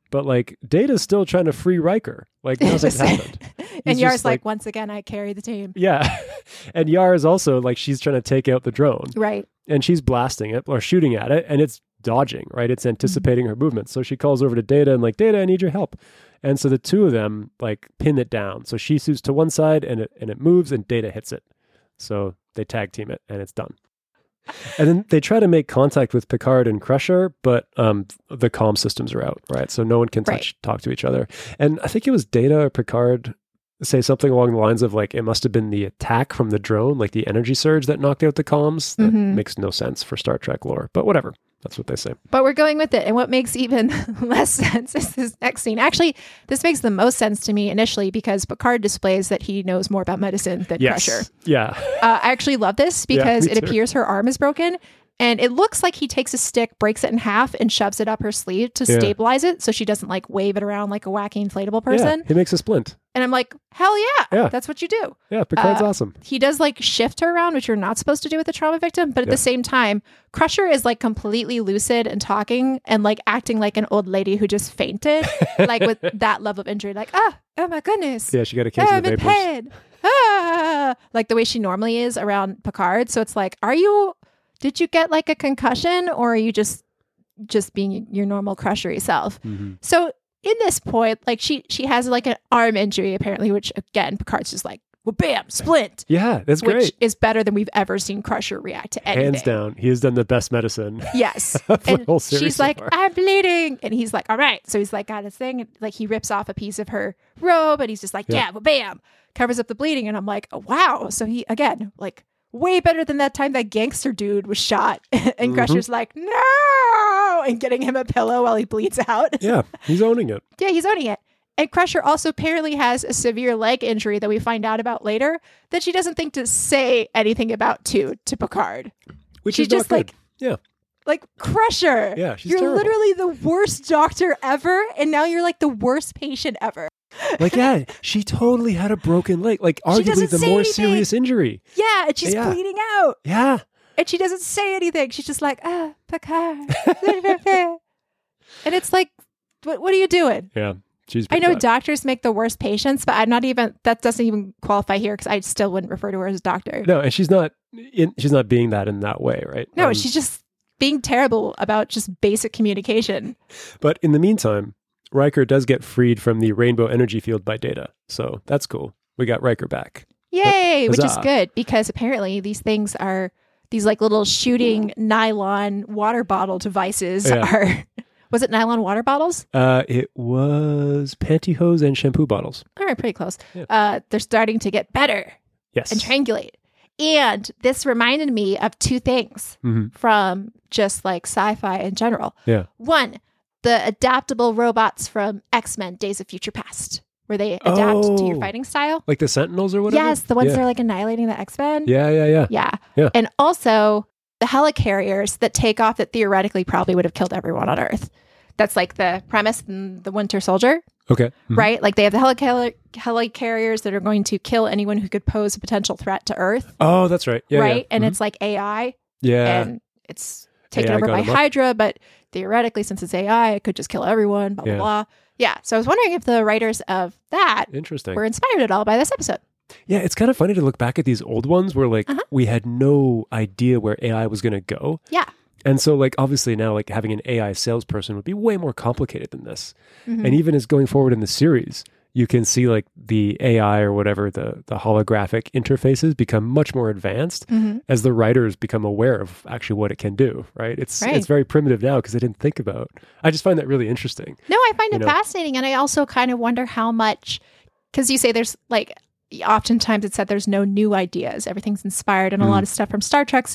A: but like Data's still trying to free Riker. Like, nothing's happened.
B: And Yar's like, once again, I carry the team.
A: Yeah. And Yar is also like, she's trying to take out the drone.
B: Right.
A: And she's blasting it or shooting at it, and it's dodging, right? It's anticipating her movements. So she calls over to Data and like, Data, I need your help. And so the two of them like pin it down. So she shoots to one side and it moves and Data hits it. So they tag team it and it's done. And then they try to make contact with Picard and Crusher, but the comm systems are out, right? So no one can talk to each other. And I think it was Data or Picard say something along the lines of like, it must have been the attack from the drone, like the energy surge that knocked out the comms. That makes no sense for Star Trek lore, but whatever. That's what they say.
B: But we're going with it. And what makes even less sense is this next scene. Actually, this makes the most sense to me initially because Picard displays that he knows more about medicine than Crusher.
A: Yeah.
B: I actually love this because it
A: too.
B: appears her arm is broken. And it looks like he takes a stick, breaks it in half, and shoves it up her sleeve to stabilize it so she doesn't like wave it around like a wacky inflatable person.
A: Yeah, he makes a splint.
B: And I'm like, hell yeah, that's what you do.
A: Yeah, Picard's awesome.
B: He does like shift her around, which you're not supposed to do with a trauma victim. But at the same time, Crusher is like completely lucid and talking and like acting like an old lady who just fainted, like with that level of injury. Like, oh my goodness.
A: Yeah, she got a case of the vapors.
B: Pain. Like the way she normally is around Picard. So it's like, did you get like a concussion or are you just being your normal Crusher-y self? So in this point, like she has like an arm injury apparently, which again, Picard's just like, well, bam, splint.
A: Yeah, that's great.
B: Which is better than we've ever seen Crusher react to anything.
A: Hands down. He has done the best medicine.
B: Yes.
A: And
B: she's like, I'm bleeding. And he's like, all right. So he's like, got his thing. And like he rips off a piece of her robe and he's just like, yeah, well, bam, covers up the bleeding. And I'm like, oh, wow. So he, again, like, way better than that time that gangster dude was shot. And Crusher's like, no, and getting him a pillow while he bleeds out.
A: Yeah, he's owning it.
B: Yeah, he's owning it. And Crusher also apparently has a severe leg injury that we find out about later that she doesn't think to say anything about to Picard.
A: Which
B: she's
A: is not
B: just
A: good.
B: like,
A: yeah.
B: Like, Crusher,
A: yeah, she's
B: you're
A: terrible.
B: literally the worst doctor ever, and now you're like the worst patient ever.
A: Like, yeah, she totally had a broken leg. Like, arguably the more serious injury.
B: Yeah, and she's bleeding out.
A: Yeah.
B: And she doesn't say anything. She's just like, Picard. And it's like, what are you doing?
A: Yeah.
B: I know doctors make the worst patients, but that doesn't even qualify here because I still wouldn't refer to her as a doctor.
A: No, and she's not being that in that way, right?
B: No, she's just being terrible about just basic communication.
A: But in the meantime, Riker does get freed from the rainbow energy field by Data. So that's cool. We got Riker back.
B: Yay, which is good because apparently these things are, these like little shooting nylon water bottle devices are... Was it nylon water bottles?
A: It was pantyhose and shampoo bottles.
B: All right, pretty close. Yeah. They're starting to get better.
A: Yes.
B: And triangulate. And this reminded me of two things from just like sci-fi in general.
A: Yeah.
B: One, the adaptable robots from X-Men Days of Future Past, where they adapt to your fighting style.
A: Like the Sentinels or whatever?
B: Yes, the ones that are like annihilating the X-Men.
A: Yeah.
B: And also the helicarriers that take off that theoretically probably would have killed everyone on Earth. That's like the premise in The Winter Soldier.
A: Okay. Mm-hmm.
B: Right? Like they have the helicarriers that are going to kill anyone who could pose a potential threat to Earth.
A: Oh, that's right. Yeah.
B: Right? And it's like AI.
A: Yeah.
B: And it's taken over by Hydra, but theoretically, since it's AI, it could just kill everyone, blah, blah, blah. Yeah. So I was wondering if the writers of that were inspired at all by this episode.
A: Yeah, it's kind of funny to look back at these old ones where like we had no idea where AI was going to go.
B: Yeah.
A: And so like obviously now like having an AI salesperson would be way more complicated than this. And even as going forward in the series, you can see like the AI or whatever, the holographic interfaces become much more advanced as the writers become aware of actually what it can do, right? It's very primitive now because I didn't think about. I just find that really interesting.
B: No, I find it fascinating. And I also kind of wonder how much, because you say there's like, oftentimes it's said there's no new ideas. Everything's inspired and a lot of stuff from Star Trek's,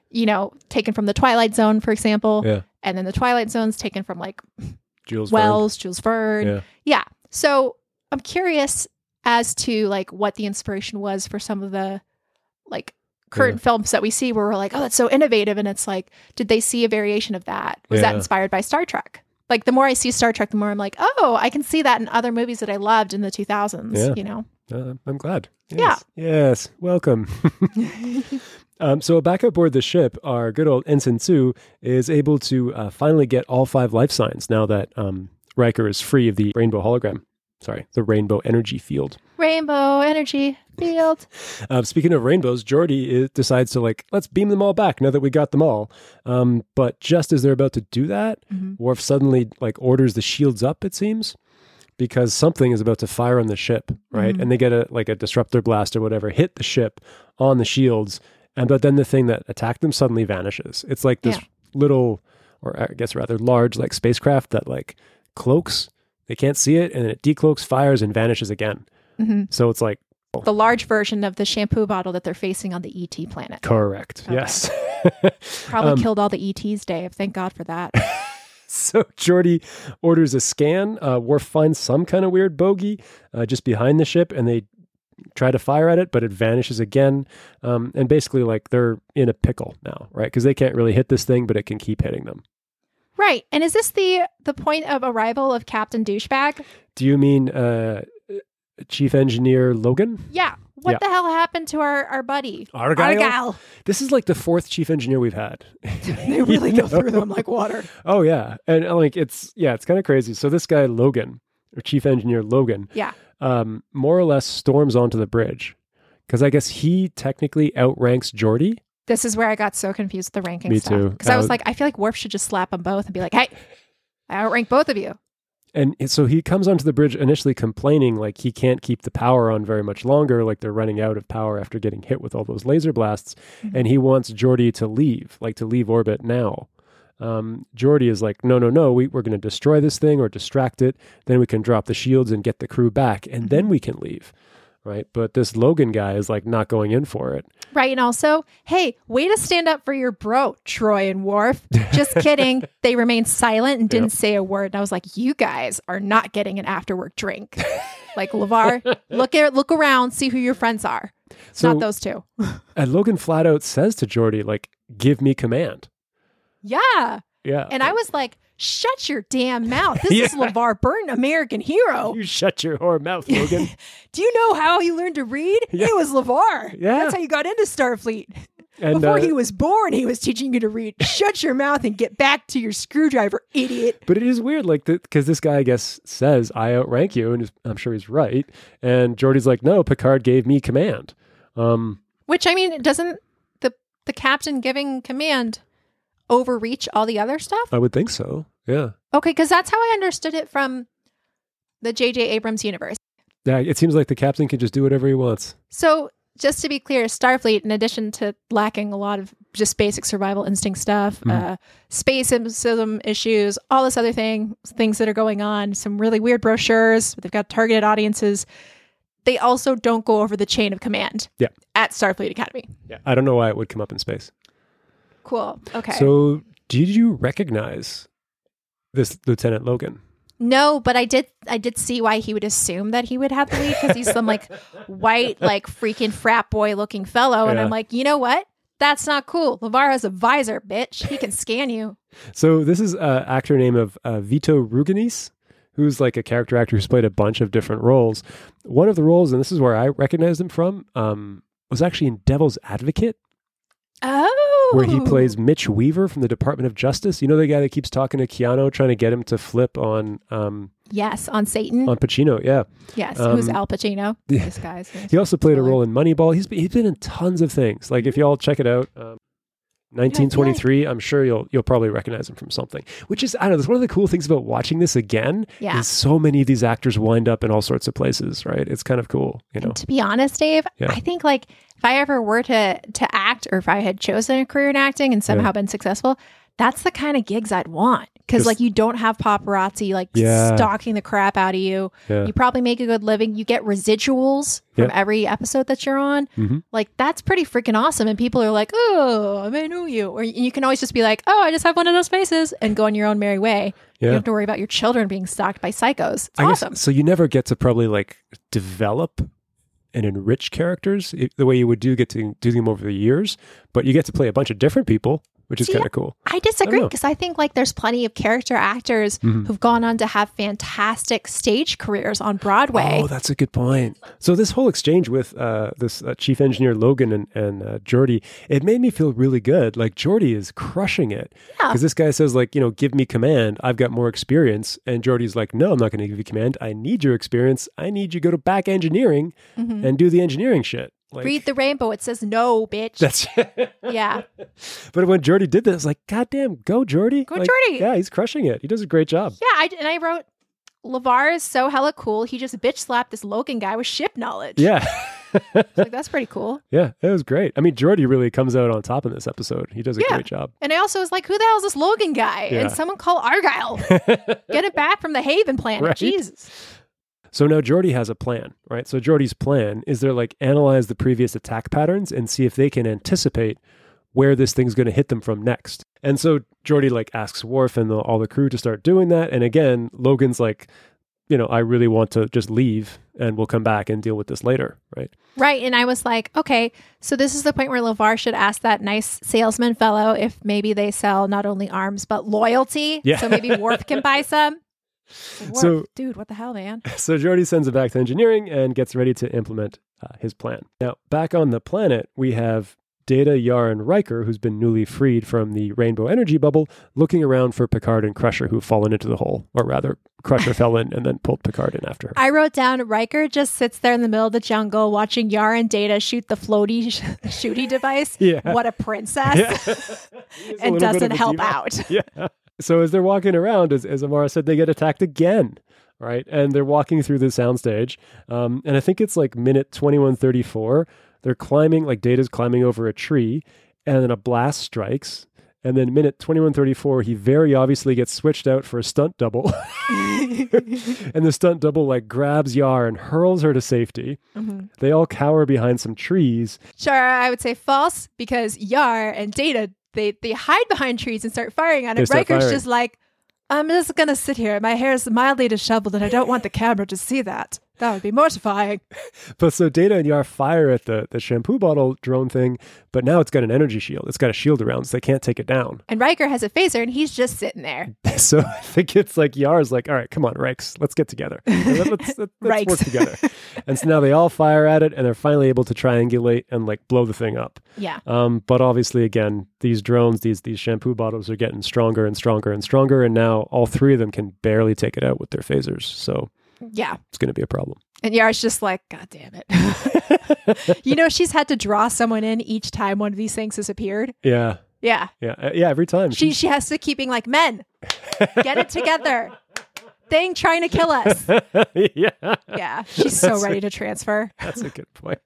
B: taken from the Twilight Zone, for example.
A: Yeah.
B: And then the Twilight Zone's taken from like
A: Jules
B: Verne. Yeah. So I'm curious as to like what the inspiration was for some of the like current films that we see where we're like, oh, that's so innovative. And it's like, did they see a variation of that? Was that inspired by Star Trek? Like the more I see Star Trek, the more I'm like, oh, I can see that in other movies that I loved in the 2000s,
A: I'm glad. Yes.
B: Yeah.
A: Yes. Welcome. So back aboard the ship, our good old Ensign Sue is able to finally get all 5 life signs now that Riker is free of the rainbow hologram. Sorry, the rainbow energy field.
B: Rainbow energy field.
A: Speaking of rainbows, Geordi decides to let's beam them all back now that we got them all. But just as they're about to do that, Worf suddenly orders the shields up, it seems, because something is about to fire on the ship, right? And they get a disruptor blast or whatever, hit the ship on the shields, but then the thing that attacked them suddenly vanishes. It's like this little, or I guess rather large, spacecraft that cloaks. They can't see it, and then it decloaks, fires, and vanishes again. So it's
B: the large version of the shampoo bottle that they're facing on the ET planet.
A: Correct. Okay. Yes.
B: Probably killed all the ETs, Dave. Thank God for that.
A: So Geordi orders a scan. Worf finds some kind of weird bogey just behind the ship, and they try to fire at it, but it vanishes again. And basically, they're in a pickle now, right? Because they can't really hit this thing, but it can keep hitting them.
B: Right. And is this the point of arrival of Captain Douchebag?
A: Do you mean Chief Engineer Logan?
B: Yeah. What the hell happened to our buddy?
A: Argyle? This is the fourth chief engineer we've had.
B: They really go through them like water.
A: Oh, yeah. And it's kind of crazy. So this guy, Logan, or Chief Engineer Logan, more or less storms onto the bridge. Because I guess he technically outranks Geordi.
B: This is where I got so confused with the ranking stuff.
A: Me too.
B: Because I was I feel like Worf should just slap them both and be like, hey, I outrank both of you.
A: And so he comes onto the bridge initially complaining he can't keep the power on very much longer, they're running out of power after getting hit with all those laser blasts. And he wants Geordi to leave, to leave orbit now. Geordi is no, we're going to destroy this thing or distract it. Then we can drop the shields and get the crew back, and then we can leave. Right. But this Logan guy is not going in for it.
B: Right. And also, hey, way to stand up for your bro, Troy and Worf. Just kidding. They remained silent and didn't say a word. And I was like, you guys are not getting an after work drink. LeVar, look around, see who your friends are. It's not those two.
A: And Logan flat out says to Geordi, give me command.
B: Yeah.
A: Yeah.
B: And I was like, shut your damn mouth. This is LeVar Burton, American hero.
A: You shut your whore mouth, Logan.
B: Do you know how he learned to read?
A: Yeah.
B: It was LeVar.
A: Yeah.
B: That's how you got into Starfleet.
A: And,
B: before he was born, he was teaching you to read. Shut your mouth and get back to your screwdriver, idiot.
A: But it is weird, because this guy, I guess, says, I outrank you, and I'm sure he's right. And Geordi's like, no, Picard gave me command.
B: Which, I mean, doesn't the captain giving command overreach all the other stuff?
A: I would think so, yeah.
B: Okay, because that's how I understood it from the J.J. Abrams universe.
A: Yeah, it seems like the captain can just do whatever he wants.
B: So, just to be clear, Starfleet, in addition to lacking a lot of just basic survival instinct stuff, spaceism issues, all this other things that are going on, some really weird brochures, they've got targeted audiences, they also don't go over the chain of command at Starfleet Academy.
A: Yeah, I don't know why it would come up in space.
B: Cool. Okay.
A: So, did you recognize this Lieutenant Logan?
B: No, but I did see why he would assume that he would have the lead, because he's some white, freaking frat boy looking fellow. And I'm like, you know what? That's not cool. LeVar has a visor, bitch. He can scan you. So
A: this is an actor named Vito Ruganis, who's a character actor who's played a bunch of different roles. One of the roles, and this is where I recognized him from, was actually in Devil's Advocate.
B: Oh.
A: Where he plays Mitch Weaver from the Department of Justice. You know, the guy that keeps talking to Keanu, trying to get him to flip on...
B: yes, on Satan.
A: On Pacino, yeah.
B: Yes, who's Al Pacino? This guy's...
A: He also played a role in Moneyball. He's been in tons of things. If y'all check it out... 1923, I'm sure you'll probably recognize him from something. Which is, I don't know, that's one of the cool things about watching this again.
B: Yeah.
A: Is so many of these actors wind up in all sorts of places, right? It's kind of cool, you know.
B: And to be honest, Dave, I think if I ever were to act, or if I had chosen a career in acting and somehow been successful, that's the kind of gigs I'd want. Because you don't have paparazzi stalking the crap out of you. Yeah. You probably make a good living. You get residuals from every episode that you're on. Mm-hmm. That's pretty freaking awesome. And people are like, oh, I may know you. Or you can always just be like, oh, I just have one of those faces, and go on your own merry way. Yeah. You don't have to worry about your children being stalked by psychos. It's awesome.
A: So you never get to probably develop and enrich characters the way you would get to do them over the years, but you get to play a bunch of different people. which is kind of cool.
B: I disagree because I think like there's plenty of character actors who've gone on to have fantastic stage careers on Broadway.
A: Oh, that's a good point. So this whole exchange with this chief engineer Logan and Geordi, it made me feel really good. Like Geordi is crushing it because this guy says like, give me command. I've got more experience. And Geordi's like, no, I'm not going to give you command. I need your experience. I need you to go to back engineering and do the engineering shit. Like,
B: read the rainbow. It says no, bitch.
A: That's
B: yeah.
A: But when Geordi did this, I was like, God damn, go Geordi.
B: Go Geordi.
A: Yeah, he's crushing it. He does a great job.
B: Yeah, I wrote, LeVar is so hella cool. He just bitch slapped this Logan guy with ship knowledge.
A: Yeah.
B: Like, that's pretty cool.
A: Yeah, it was great. I mean, Geordi really comes out on top in this episode. He does a great job.
B: And I also was like, who the hell is this Logan guy?
A: Yeah.
B: And someone call Argyle. Get it back from the Haven planet.
A: Right?
B: Jesus.
A: So now Geordi has a plan, right? So Geordi's plan is to like analyze the previous attack patterns and see if they can anticipate where this thing's going to hit them from next. And so Geordi like asks Worf and all the crew to start doing that. And again, Logan's like, I really want to just leave and we'll come back and deal with this later, right?
B: Right. And I was like, okay, so this is the point where LeVar should ask that nice salesman fellow if maybe they sell not only arms, but loyalty.
A: Yeah.
B: So maybe Worf can buy some. Worf,
A: So,
B: dude, what the hell, man?
A: So Geordi sends it back to engineering and gets ready to implement his plan. Now, back on the planet, we have Data, Yar, and Riker, who's been newly freed from the rainbow energy bubble, looking around for Picard and Crusher, who've fallen into the hole. Or rather, Crusher fell in and then pulled Picard in after her.
B: I wrote down, Riker just sits there in the middle of the jungle watching Yar and Data shoot the floaty shooty device.
A: Yeah.
B: What a princess. And doesn't help out.
A: Yeah. So as they're walking around, as Amara said, they get attacked again, right? And they're walking through the soundstage. And I think it's like minute 21:34. They're climbing, like Data's climbing over a tree, and then a blast strikes. And then minute 21:34, he very obviously gets switched out for a stunt double. And the stunt double like grabs Yar and hurls her to safety. They all cower behind some trees.
B: Sure, I would say false because Yar and Data, they hide behind trees and start firing on it. Riker's just like, I'm just going to sit here. My hair is mildly disheveled and I don't want the camera to see that. That would be mortifying.
A: But so Data and Yar fire at the shampoo bottle drone thing, but now it's got an energy shield. It's got a shield around, so they can't take it down.
B: And Riker has a phaser and he's just sitting there.
A: So I think it's like Yar's like, all right, come on, Rex, let's get together. Let's work together. And so now they all fire at it and they're finally able to triangulate and like blow the thing up.
B: Yeah.
A: But obviously, again, these drones, these shampoo bottles are getting stronger and stronger and stronger. And now all three of them can barely take it out with their phasers. So
B: yeah,
A: it's going to be a problem.
B: And Yar's just like, God damn it. She's had to draw someone in each time one of these things has appeared.
A: Yeah.
B: Yeah.
A: Yeah. Every time.
B: She has to keep being like, men, get it together. Thing trying to kill us.
A: Yeah.
B: Yeah. She's so ready to transfer.
A: That's a good point.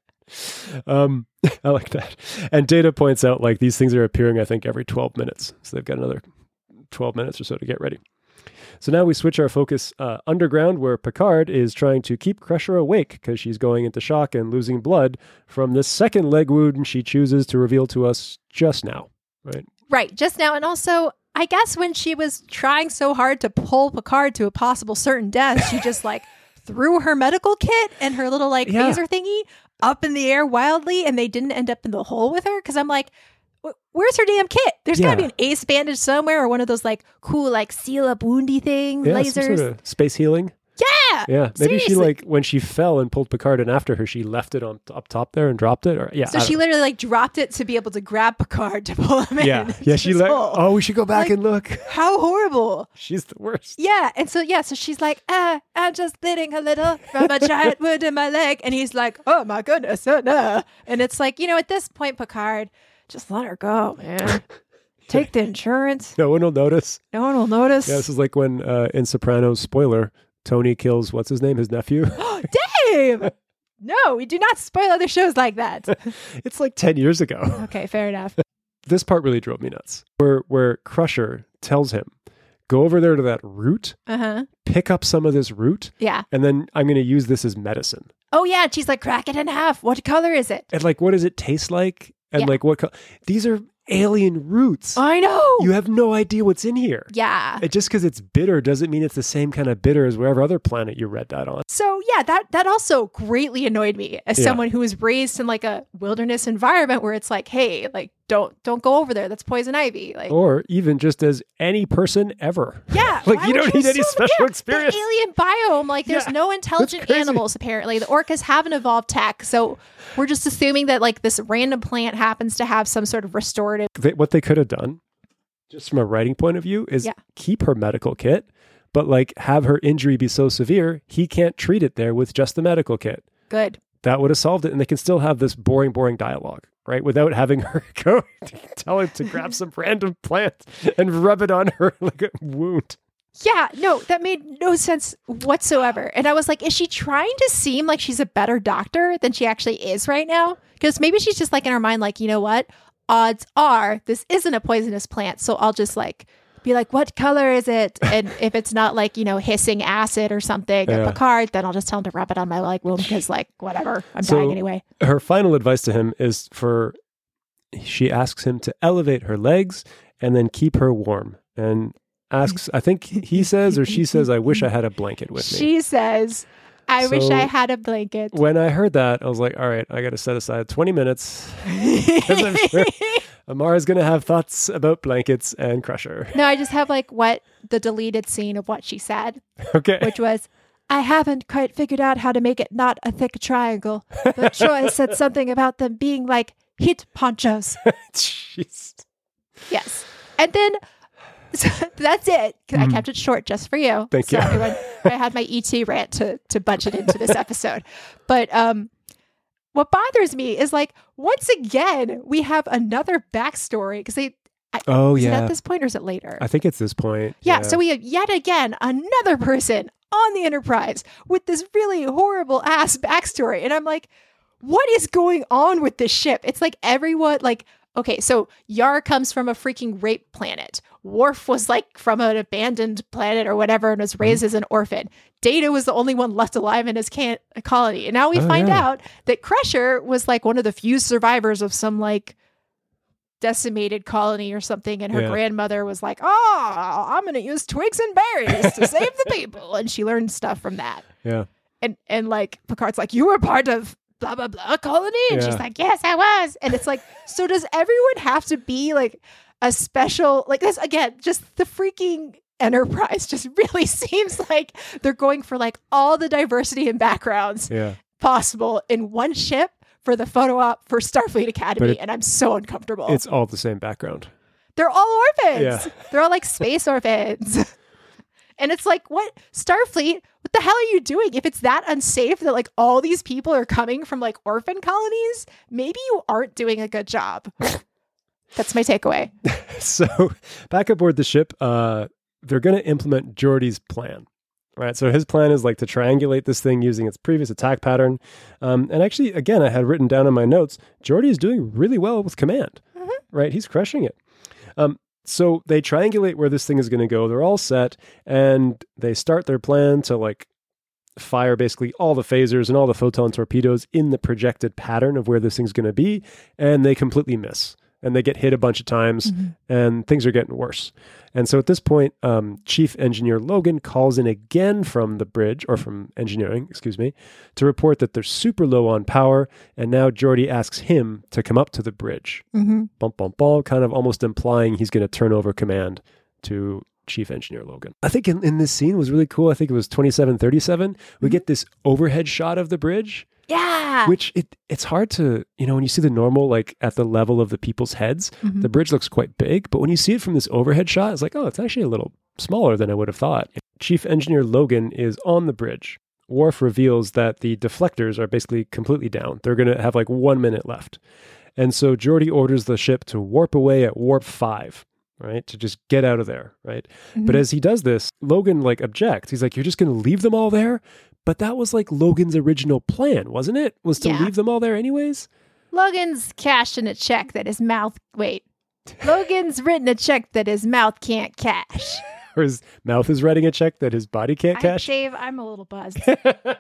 A: I like that. And Data points out like these things are appearing, I think, every 12 minutes. So they've got another 12 minutes or so to get ready. So now we switch our focus underground, where Picard is trying to keep Crusher awake because she's going into shock and losing blood from this second leg wound she chooses to reveal to us just now, right?
B: Right, just now. And also, I guess when she was trying so hard to pull Picard to a possible certain death, she just like threw her medical kit and her little like phaser thingy up in the air wildly, and they didn't end up in the hole with her. Because I'm like, where's her damn kit? There's got to be an ace bandage somewhere, or one of those like cool like seal up woundy things, lasers.
A: Some sort of space healing.
B: Yeah.
A: Yeah. Maybe
B: seriously.
A: she like when she fell and pulled Picard in after her, she left it up top there and dropped it. Or
B: so she literally like dropped it to be able to grab Picard to pull him in.
A: Yeah. She like, we should go back and look.
B: How horrible.
A: She's the worst.
B: Yeah. And so she's like, I'm just bleeding a little from a giant wound in my leg. And he's like, oh my goodness. Oh no. And it's like, at this point, Picard, just let her go, man. Take the insurance.
A: No one will notice.
B: No one will notice.
A: Yeah, this is like when in Sopranos, spoiler, Tony kills, what's his name? His nephew.
B: Dave! No, we do not spoil other shows like that.
A: It's like 10 years ago.
B: Okay, fair enough.
A: This part really drove me nuts. Where Crusher tells him, go over there to that root, pick up some of this root, and then I'm going to use this as medicine.
B: Oh, yeah. And she's like, crack it in half. What color is it?
A: And like, what does it taste like? And like, what these are alien roots.
B: I know.
A: You have no idea what's in here.
B: Yeah.
A: Just because it's bitter doesn't mean it's the same kind of bitter as whatever other planet you read that on.
B: So yeah, that also greatly annoyed me as someone who was raised in like a wilderness environment where it's like, hey, like don't go over there. That's poison ivy. Like,
A: or even just as any person ever.
B: Yeah.
A: Like you don't need any special experience.
B: The alien biome, like there's no intelligent animals apparently. The orcas haven't evolved tech. So we're just assuming that like this random plant happens to have some sort of restorative.
A: What they could have done, just from a writing point of view, is keep her medical kit, but like have her injury be so severe, he can't treat it there with just the medical kit.
B: Good.
A: That would have solved it. And they can still have this boring dialogue, right? Without having her go tell him to grab some random plant and rub it on her like a wound.
B: Yeah, no, that made no sense whatsoever. And I was like, is she trying to seem like she's a better doctor than she actually is right now? Because maybe she's just like in her mind, like, you know what? Odds are this isn't a poisonous plant. So I'll just like be like, what color is it? And if it's not like, you know, hissing acid or something at Picard, then I'll just tell him to rub it on my leg wound because like, whatever, I'm dying anyway.
A: Her final advice to him is she asks him to elevate her legs and then keep her warm. And asks, I think he says or she says, I wish I had a blanket with me.
B: She says, I wish I had a blanket.
A: When I heard that, I was like, all right, I got to set aside 20 minutes. Because I'm sure Amara's going to have thoughts about blankets and Crusher.
B: No, I just have like the deleted scene of what she said.
A: Okay.
B: Which was, I haven't quite figured out how to make it not a thick triangle. But Troy said something about them being like heat ponchos.
A: Jeez.
B: Yes. And then... So that's it. I kept it short just for you.
A: Thank you.
B: Everyone, I had my ET rant to budget into this episode. But what bothers me is like, once again, we have another backstory because is it at this point or is it later?
A: I think it's this point.
B: Yeah. So we have yet again another person on the Enterprise with this really horrible ass backstory. And I'm like, what is going on with this ship? It's like everyone like, okay, so Yar comes from a freaking rape planet. Worf was like from an abandoned planet or whatever and was raised as an orphan. Data was the only one left alive in his colony. And now we find out that Crusher was like one of the few survivors of some like decimated colony or something. And her grandmother was like, oh, I'm going to use twigs and berries to save the people. And she learned stuff from that.
A: Yeah.
B: And like Picard's like, you were part of blah, blah, blah colony. And she's like, yes, I was. And it's like, so does everyone have to be like a special, like this again, just the freaking Enterprise just really seems like they're going for like all the diversity and backgrounds possible in one ship for the photo op for Starfleet Academy. And I'm so uncomfortable.
A: It's all the same background.
B: They're all orphans.
A: Yeah.
B: They're all like space orphans. And it's like, what? Starfleet, what the hell are you doing? If it's that unsafe that like all these people are coming from like orphan colonies, maybe you aren't doing a good job. That's my takeaway.
A: So back aboard the ship, they're going to implement Geordi's plan, right? So his plan is like to triangulate this thing using its previous attack pattern. And actually, again, I had written down in my notes, Geordi is doing really well with command, right? He's crushing it. So they triangulate where this thing is going to go. They're all set and they start their plan to like fire basically all the phasers and all the photon torpedoes in the projected pattern of where this thing's going to be. And they completely miss. And they get hit a bunch of times and things are getting worse. And so at this point, Chief Engineer Logan calls in again from the bridge, or from engineering, excuse me, to report that they're super low on power. And now Geordi asks him to come up to the bridge. Bump, bump, bump, kind of almost implying he's going to turn over command to Chief Engineer Logan. I think in this scene was really cool. I think it was 2737. We get this overhead shot of the bridge.
B: Yeah.
A: Which it's hard to, when you see the normal, like at the level of the people's heads, the bridge looks quite big. But when you see it from this overhead shot, it's like, oh, it's actually a little smaller than I would have thought. Chief Engineer Logan is on the bridge. Worf reveals that the deflectors are basically completely down. They're going to have like 1 minute left. And so Geordi orders the ship to warp away at warp 5. Right? To just get out of there. Right? But as he does this, Logan like objects. He's like, you're just going to leave them all there? But that was like Logan's original plan, wasn't it? Was to leave them all there anyways?
B: Logan's cashing a check that his mouth... Wait. Logan's written a check that his mouth can't cash.
A: Or his mouth is writing a check that his body can't cash?
B: Dave, I'm a little buzzed. The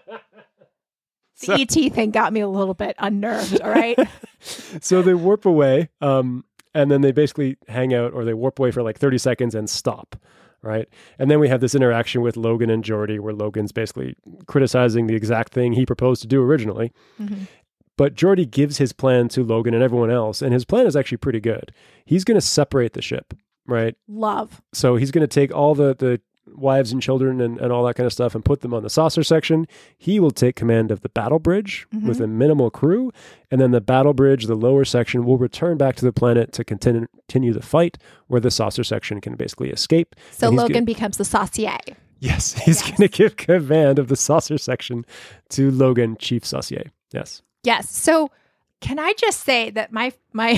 B: ET thing got me a little bit unnerved, all right?
A: So they warp away. and then they basically hang out or they warp away for like 30 seconds and stop. Right. And then we have this interaction with Logan and Geordi where Logan's basically criticizing the exact thing he proposed to do originally. Mm-hmm. But Geordi gives his plan to Logan and everyone else. And his plan is actually pretty good. He's going to separate the ship. Right.
B: Love.
A: So he's going to take all the wives and children and all that kind of stuff and put them on the saucer section. He will take command of the battle bridge with a minimal crew. And then the battle bridge, the lower section, will return back to the planet to continue the fight where the saucer section can basically escape.
B: So Logan becomes the saucier.
A: Yes, he's going to give command of the saucer section to Logan, Chief Saucier. Yes.
B: Yes. So can I just say that my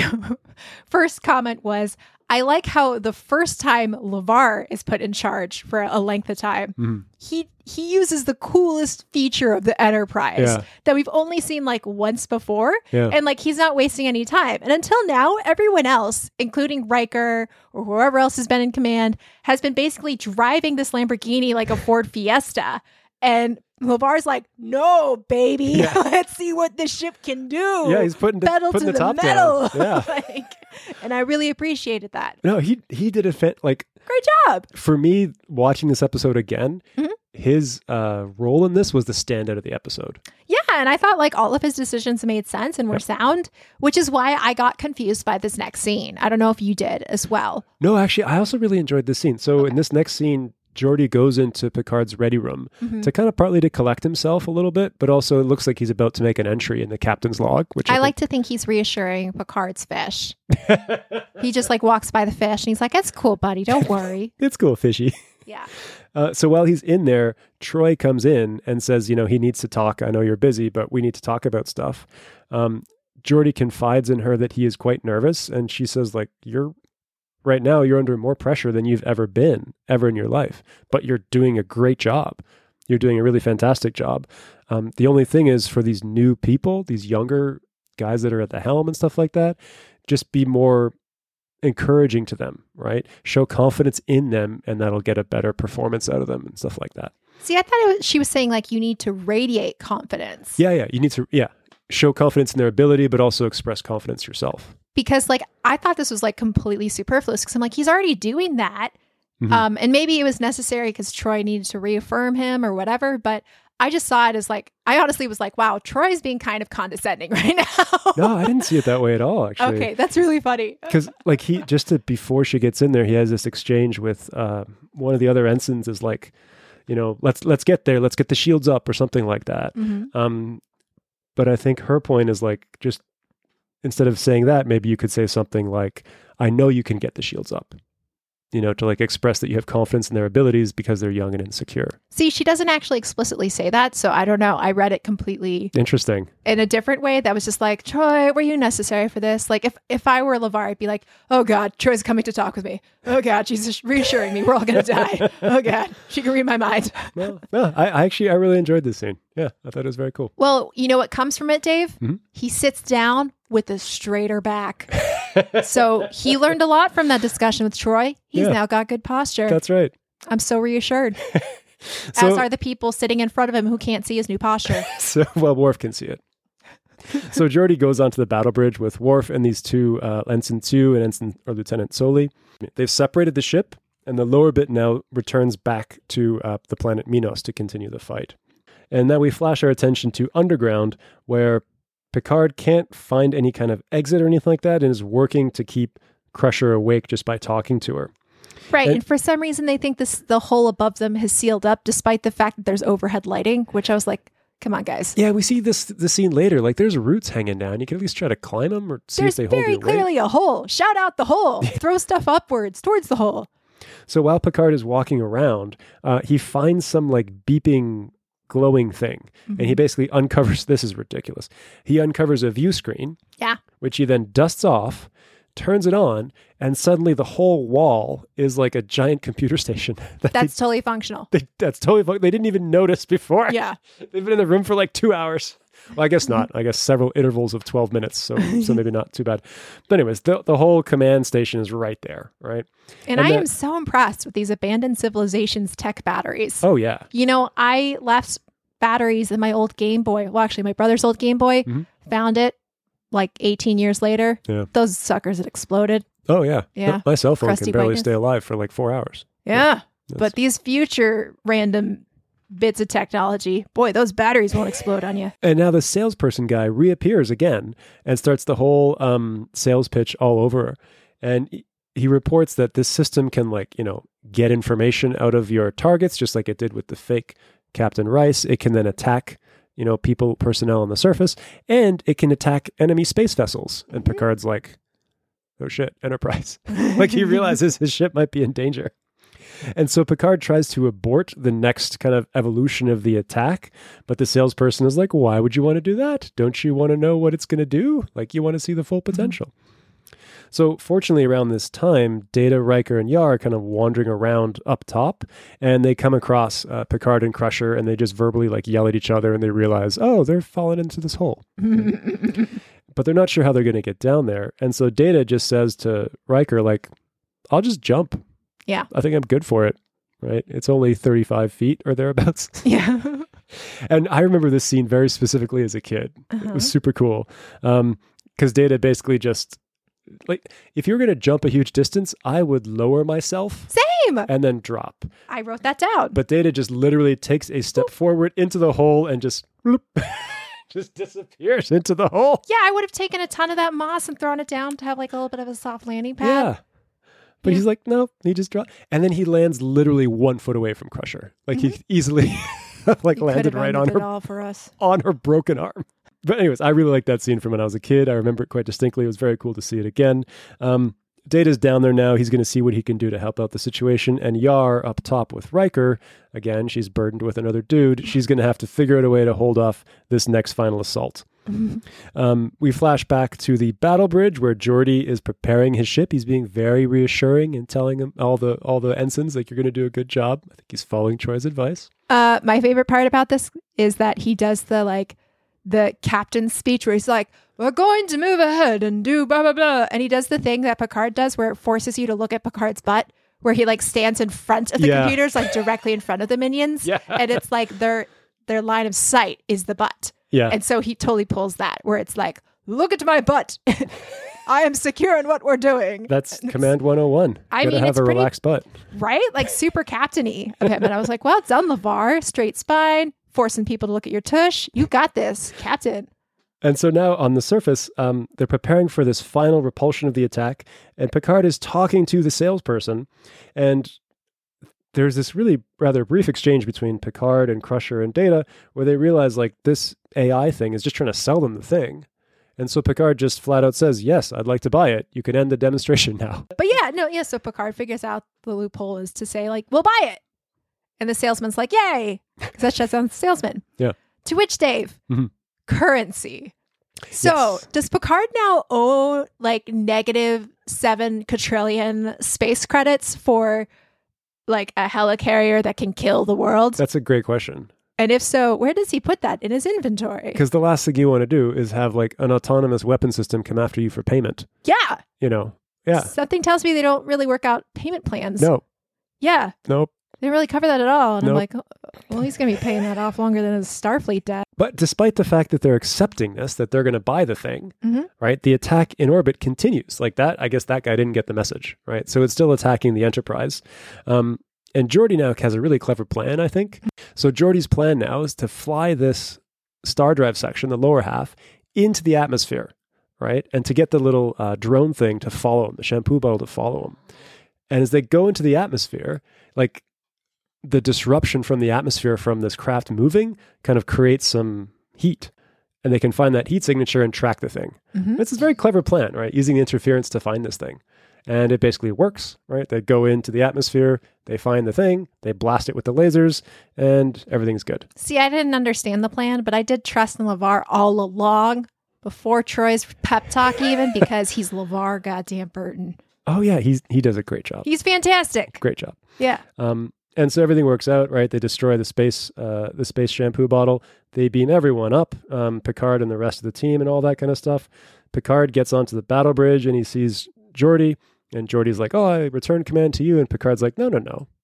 B: first comment was, I like how the first time LeVar is put in charge for a length of time, he uses the coolest feature of the Enterprise that we've only seen like once before. Yeah. And like he's not wasting any time. And until now, everyone else, including Riker or whoever else has been in command, has been basically driving this Lamborghini like a Ford Fiesta. And LeVar's like, no, baby, let's see what the ship can do.
A: Yeah, he's putting the top
B: metal.
A: Down. Yeah.
B: And I really appreciated that.
A: No, he did a great
B: job.
A: For me, watching this episode again, his role in this was the standout of the episode.
B: Yeah, and I thought like all of his decisions made sense and were sound, which is why I got confused by this next scene. I don't know if you did as well.
A: No, actually, I also really enjoyed this scene. So in this next scene, Geordi goes into Picard's ready room to kind of partly to collect himself a little bit, but also it looks like he's about to make an entry in the captain's log. Which I
B: like to think he's reassuring Picard's fish. He just like walks by the fish and he's like, "It's cool, buddy. Don't worry.
A: It's cool, fishy."
B: Yeah.
A: So while he's in there, Troi comes in and says, he needs to talk. I know you're busy, but we need to talk about stuff. Geordi confides in her that he is quite nervous, and she says, like, right now, you're under more pressure than you've ever been, ever in your life. But you're doing a great job. You're doing a really fantastic job. The only thing is for these new people, these younger guys that are at the helm and stuff like that, just be more encouraging to them, right? Show confidence in them, and that'll get a better performance out of them and stuff like that.
B: See, I thought she was saying like you need to radiate confidence.
A: Yeah. You need to, show confidence in their ability, but also express confidence yourself.
B: Because like, I thought this was like completely superfluous because I'm like, he's already doing that. And maybe it was necessary because Troi needed to reaffirm him or whatever. But I just saw it as like, I honestly was like, wow, Troy's being kind of condescending right now.
A: No, I didn't see it that way at all, actually.
B: Okay, that's really funny.
A: Because like before she gets in there, he has this exchange with one of the other ensigns is like, let's get there. Let's get the shields up or something like that. But I think her point is like, just instead of saying that, maybe you could say something like, I know you can get the shields up, to like express that you have confidence in their abilities because they're young and insecure.
B: See, she doesn't actually explicitly say that. So I don't know. I read it completely
A: interesting
B: in a different way. That was just like, Troi, were you necessary for this? Like if I were LeVar, I'd be like, oh God, Troy's coming to talk with me. Oh God, she's reassuring me. We're all going to die. Oh God, she can read my mind.
A: No, I really enjoyed this scene. Yeah, I thought it was very cool.
B: Well, you know what comes from it, Dave? He sits down with a straighter back. So he learned a lot from that discussion with Troi. He's now got good posture.
A: That's right.
B: I'm so reassured. As are the people sitting in front of him who can't see his new posture.
A: Worf can see it. So Geordi goes onto the battle bridge with Worf and these two, Ensign 2 and Ensign or Lieutenant Soli. They've separated the ship, and the lower bit now returns back to the planet Minos to continue the fight. And now we flash our attention to underground, where Picard can't find any kind of exit or anything like that and is working to keep Crusher awake just by talking to her.
B: Right. And for some reason, they think the hole above them has sealed up, despite the fact that there's overhead lighting, which I was like, come on, guys.
A: Yeah, we see the scene later. Like, there's roots hanging down. You can at least try to climb them or see if they hold you awake.
B: There's very clearly a hole. Shout out the hole. Throw stuff upwards towards the hole.
A: So while Picard is walking around, he finds some like beeping glowing thing. And he basically uncovers, this is ridiculous. He uncovers a view screen.
B: Yeah.
A: Which he then dusts off, turns it on, and suddenly the whole wall is like a giant computer station.
B: That's totally functional.
A: That's totally functional. They didn't even notice before.
B: Yeah.
A: They've been in the room for like 2 hours. Well, I guess not. I guess several intervals of 12 minutes. So maybe not too bad. But anyways, the whole command station is right there, right?
B: And I am so impressed with these abandoned civilizations tech batteries.
A: Oh, yeah.
B: I left batteries in my old Game Boy. Well, actually, my brother's old Game Boy. Found it like 18 years later, those suckers had exploded.
A: Oh, yeah.
B: Yeah.
A: My cell phone
B: Crusty
A: can barely
B: whiteness.
A: stay alive for like 4 hours.
B: Yeah. But these future random bits of technology, boy, those batteries won't explode on you.
A: And now the salesperson guy reappears again and starts the whole sales pitch all over. And he reports that this system can, like, get information out of your targets, just like it did with the fake Captain Rice. It can then attack, personnel on the surface, and it can attack enemy space vessels. And Picard's like, oh shit, Enterprise. Like, he realizes his ship might be in danger. And so Picard tries to abort the next kind of evolution of the attack, but the salesperson is like, why would you want to do that? Don't you want to know what it's going to do? Like, you want to see the full potential. So fortunately, around this time, Data, Riker, and Yar are kind of wandering around up top, and they come across Picard and Crusher, and they just verbally like yell at each other, and they realize, oh, they're falling into this hole. But they're not sure how they're going to get down there. And so Data just says to Riker, like, I'll just jump.
B: Yeah.
A: I think I'm good for it, right? It's only 35 feet or thereabouts.
B: Yeah.
A: And I remember this scene very specifically as a kid. It was super cool. Because Data basically just, like, if you were going to jump a huge distance, I would lower myself.
B: Same.
A: And then drop.
B: I wrote that down.
A: But Data just literally takes a step forward into the hole and just just disappears into the hole.
B: Yeah, I would have taken a ton of that moss and thrown it down to have like a little bit of a soft landing pad.
A: Yeah. But he's like, no, he just dropped. And then he lands literally 1 foot away from Crusher. Like, he easily like landed right on her,
B: all for us.
A: on her broken arm. But anyways, I really like that scene from when I was a kid. I remember it quite distinctly. It was very cool to see it again. Data's down there now. He's going to see what he can do to help out the situation. And Yar up top with Riker, again, she's burdened with another dude. She's going to have to figure out a way to hold off this next final assault. We flash back to the battle bridge where Geordi is preparing his ship. He's being very reassuring and telling him all the ensigns, like, you're going to do a good job. I think he's following Troy's advice.
B: My favorite part about this is that he does the captain's speech where he's like, we're going to move ahead and do blah, blah, blah. And he does the thing that Picard does where it forces you to look at Picard's butt, where he like stands in front of the computers, like directly in front of the minions.
A: Yeah.
B: And it's like their line of sight is the butt.
A: Yeah.
B: And so he totally pulls that where it's like, look at my butt. I am secure in what we're doing.
A: That's Command 101.
B: I mean,
A: have
B: it's
A: a
B: pretty,
A: relaxed butt.
B: Right? Like super captain-y of him. And I was like, well done, LeVar. Straight spine, forcing people to look at your tush. You got this, Captain.
A: And so now on the surface, they're preparing for this final repulsion of the attack. And Picard is talking to the salesperson. And there's this really rather brief exchange between Picard and Crusher and Data where they realize, like, this AI thing is just trying to sell them the thing. And so Picard just flat out says, yes, I'd like to buy it. You can end the demonstration now.
B: But so Picard figures out the loophole is to say, like, we'll buy it. And the salesman's like, yay. Because that shuts down the salesman.
A: Yeah.
B: To which, Dave, currency. So does Picard now owe like -7 quadrillion space credits for like a helicarrier that can kill the world?
A: That's a great question.
B: And if so, where does he put that in his inventory?
A: Because the last thing you want to do is have like an autonomous weapon system come after you for payment.
B: Yeah.
A: Yeah.
B: Something tells me they don't really work out payment plans.
A: No.
B: Yeah.
A: Nope.
B: They didn't really cover that at all. And
A: Nope.
B: I'm like, oh, well, he's going to be paying that off longer than his Starfleet debt.
A: But despite the fact that they're accepting this, that they're going to buy the thing, right? The attack in orbit continues. Like that, I guess that guy didn't get the message, right? So it's still attacking the Enterprise. And Geordi now has a really clever plan, I think. So Geordi's plan now is to fly this star drive section, the lower half, into the atmosphere, right? And to get the little drone thing to follow him, the shampoo bottle to follow him. And as they go into the atmosphere, like the disruption from the atmosphere from this craft moving kind of creates some heat. And they can find that heat signature and track the thing. It's a very clever plan, right? Using interference to find this thing. And it basically works, right? They go into the atmosphere, they find the thing, they blast it with the lasers, and everything's good.
B: See, I didn't understand the plan, but I did trust in LeVar all along before Troy's pep talk even, because he's LeVar goddamn Burton.
A: Oh yeah, he does a great job.
B: He's fantastic.
A: Great job.
B: Yeah.
A: And so everything works out, right? They destroy the space shampoo bottle. They beam everyone up, Picard and the rest of the team and all that kind of stuff. Picard gets onto the battle bridge and he sees Geordi. And Geordi's like, oh, I return command to you. And Picard's like, no.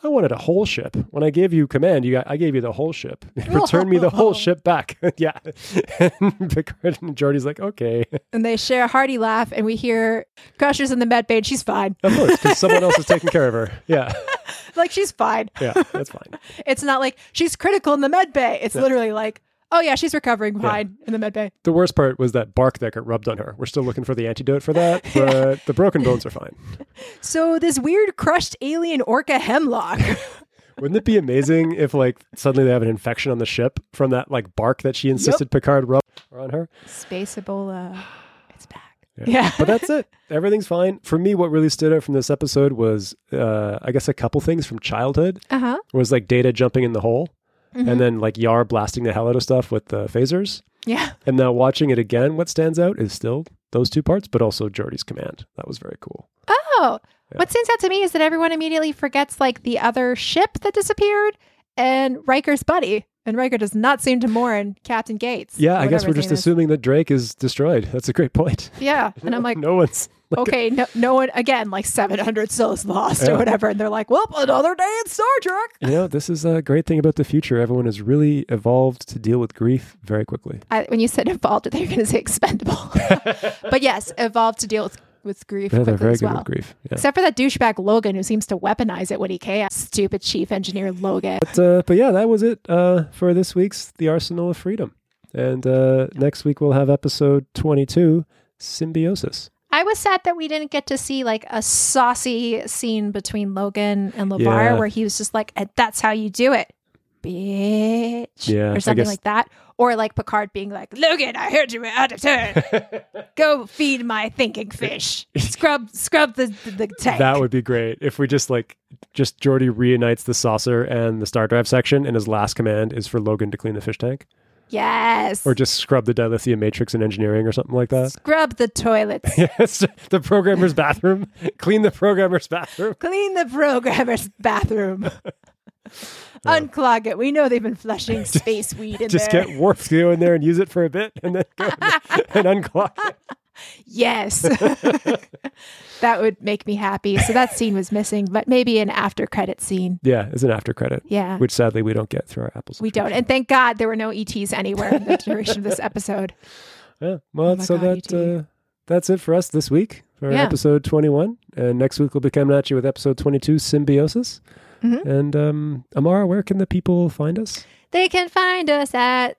A: I wanted a whole ship. When I gave you command, I gave you the whole ship. Return me the whole ship back. Yeah. And Picard and Geordi's like, okay.
B: And they share a hearty laugh, and we hear Crusher's in the med bay, and she's fine.
A: Of course, because someone else is taking care of her. Yeah.
B: Like, she's fine.
A: Yeah, that's fine.
B: It's not like she's critical in the med bay. It's literally like, oh yeah, she's recovering fine in the med bay.
A: The worst part was that bark that got rubbed on her. We're still looking for the antidote for that, but the broken bones are fine.
B: So this weird crushed alien orca hemlock.
A: Wouldn't it be amazing if like suddenly they have an infection on the ship from that like bark that she insisted Picard rub on her?
B: Space Ebola. It's back.
A: Yeah. But that's it. Everything's fine. For me, what really stood out from this episode was, I guess, a couple things from childhood. Was like Data jumping in the hole. And then like Yar blasting the hell out of stuff with the phasers.
B: Yeah.
A: And now watching it again, what stands out is still those two parts, but also Geordi's command. That was very cool.
B: Oh, what stands out to me is that everyone immediately forgets like the other ship that disappeared and Riker's buddy. And Riker does not seem to mourn Captain Gates.
A: Yeah, I guess we're just assuming that Drake is destroyed. That's a great point.
B: Yeah. And I'm like,
A: no one's... Like,
B: okay, no one, again, like 700 souls lost or whatever. And they're like, well, another day in Star Trek.
A: You know, this is a great thing about the future. Everyone has really evolved to deal with grief very quickly.
B: When you said evolved, I thought you were going to say expendable. But yes, evolved to deal with grief.
A: Yeah, they're very
B: good
A: with grief. Yeah.
B: Except for that douchebag Logan who seems to weaponize it when he can. Stupid chief engineer Logan.
A: But yeah, that was it for this week's The Arsenal of Freedom. And next week we'll have episode 22, Symbiosis.
B: I was sad that we didn't get to see like a saucy scene between Logan and LeVar where he was just like, that's how you do it, bitch.
A: Yeah,
B: or something like that. Or like Picard being like, Logan, I heard you were out of turn. Go feed my thinking fish. Scrub the tank.
A: That would be great if we just Geordi reunites the saucer and the star drive section, and his last command is for Logan to clean the fish tank.
B: Yes.
A: Or just scrub the dilithium matrix in engineering or something like that.
B: Scrub the toilets.
A: Yes, the programmer's bathroom. Clean the programmer's bathroom.
B: Clean the programmer's bathroom. Unclog it. We know they've been flushing space weed in
A: just
B: there.
A: Just get Worf to go in there and use it for a bit and then go and unclog it.
B: Yes. That would make me happy. So that scene was missing, but maybe an after credit scene.
A: Yeah, it's an after credit.
B: Yeah.
A: Which sadly we don't get through our Apple subscription.
B: We don't. And thank God there were no ETs anywhere in the duration of this episode.
A: Yeah. Well, that's it for us this week for episode 21. And next week we'll be coming at you with episode 22, Symbiosis. And Amara, where can the people find us?
B: They can find us at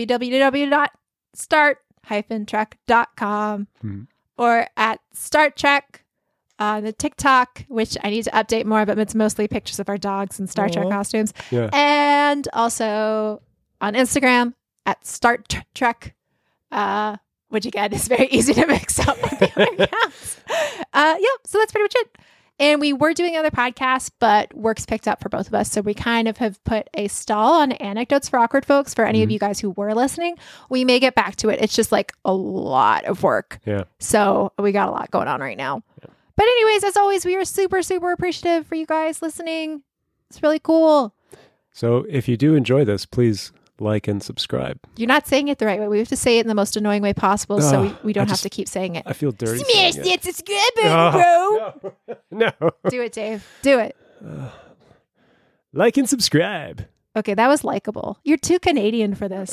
B: www.start-trek.com or at Start Trek on the TikTok, which I need to update more, but it's mostly pictures of our dogs in Star Trek costumes.
A: Yeah.
B: And also on Instagram at Start Trek, which again is very easy to mix up with the other accounts. So that's pretty much it. And we were doing other podcasts, but work's picked up for both of us. So we kind of have put a stall on Anecdotes for Awkward Folks for any of you guys who were listening. We may get back to it. It's just like a lot of work.
A: Yeah.
B: So we got a lot going on right now. Yeah. But anyways, as always, we are super, super appreciative for you guys listening. It's really cool.
A: So if you do enjoy this, please like and subscribe.
B: You're not saying it the right way. We have to say it in the most annoying way possible, so we don't have to keep saying it.
A: I feel dirty.
B: Smash that subscribe button, bro.
A: No.
B: Do it, Dave. Do it.
A: Like and subscribe.
B: Okay, that was likable. You're too Canadian for this.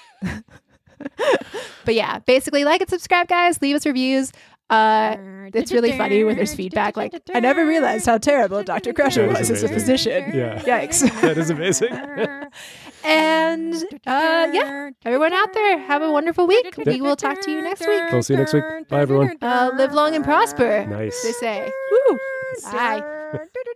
B: But yeah, basically like and subscribe, guys. Leave us reviews. It's really funny when there's feedback like, I never realized how terrible Dr. Crusher was as a physician.
A: Yeah.
B: Yikes.
A: That is amazing.
B: And everyone out there, have a wonderful week. We will talk to you next week.
A: We'll see you next week. Bye, everyone.
B: Live long and prosper.
A: Nice.
B: They say. Woo. Bye.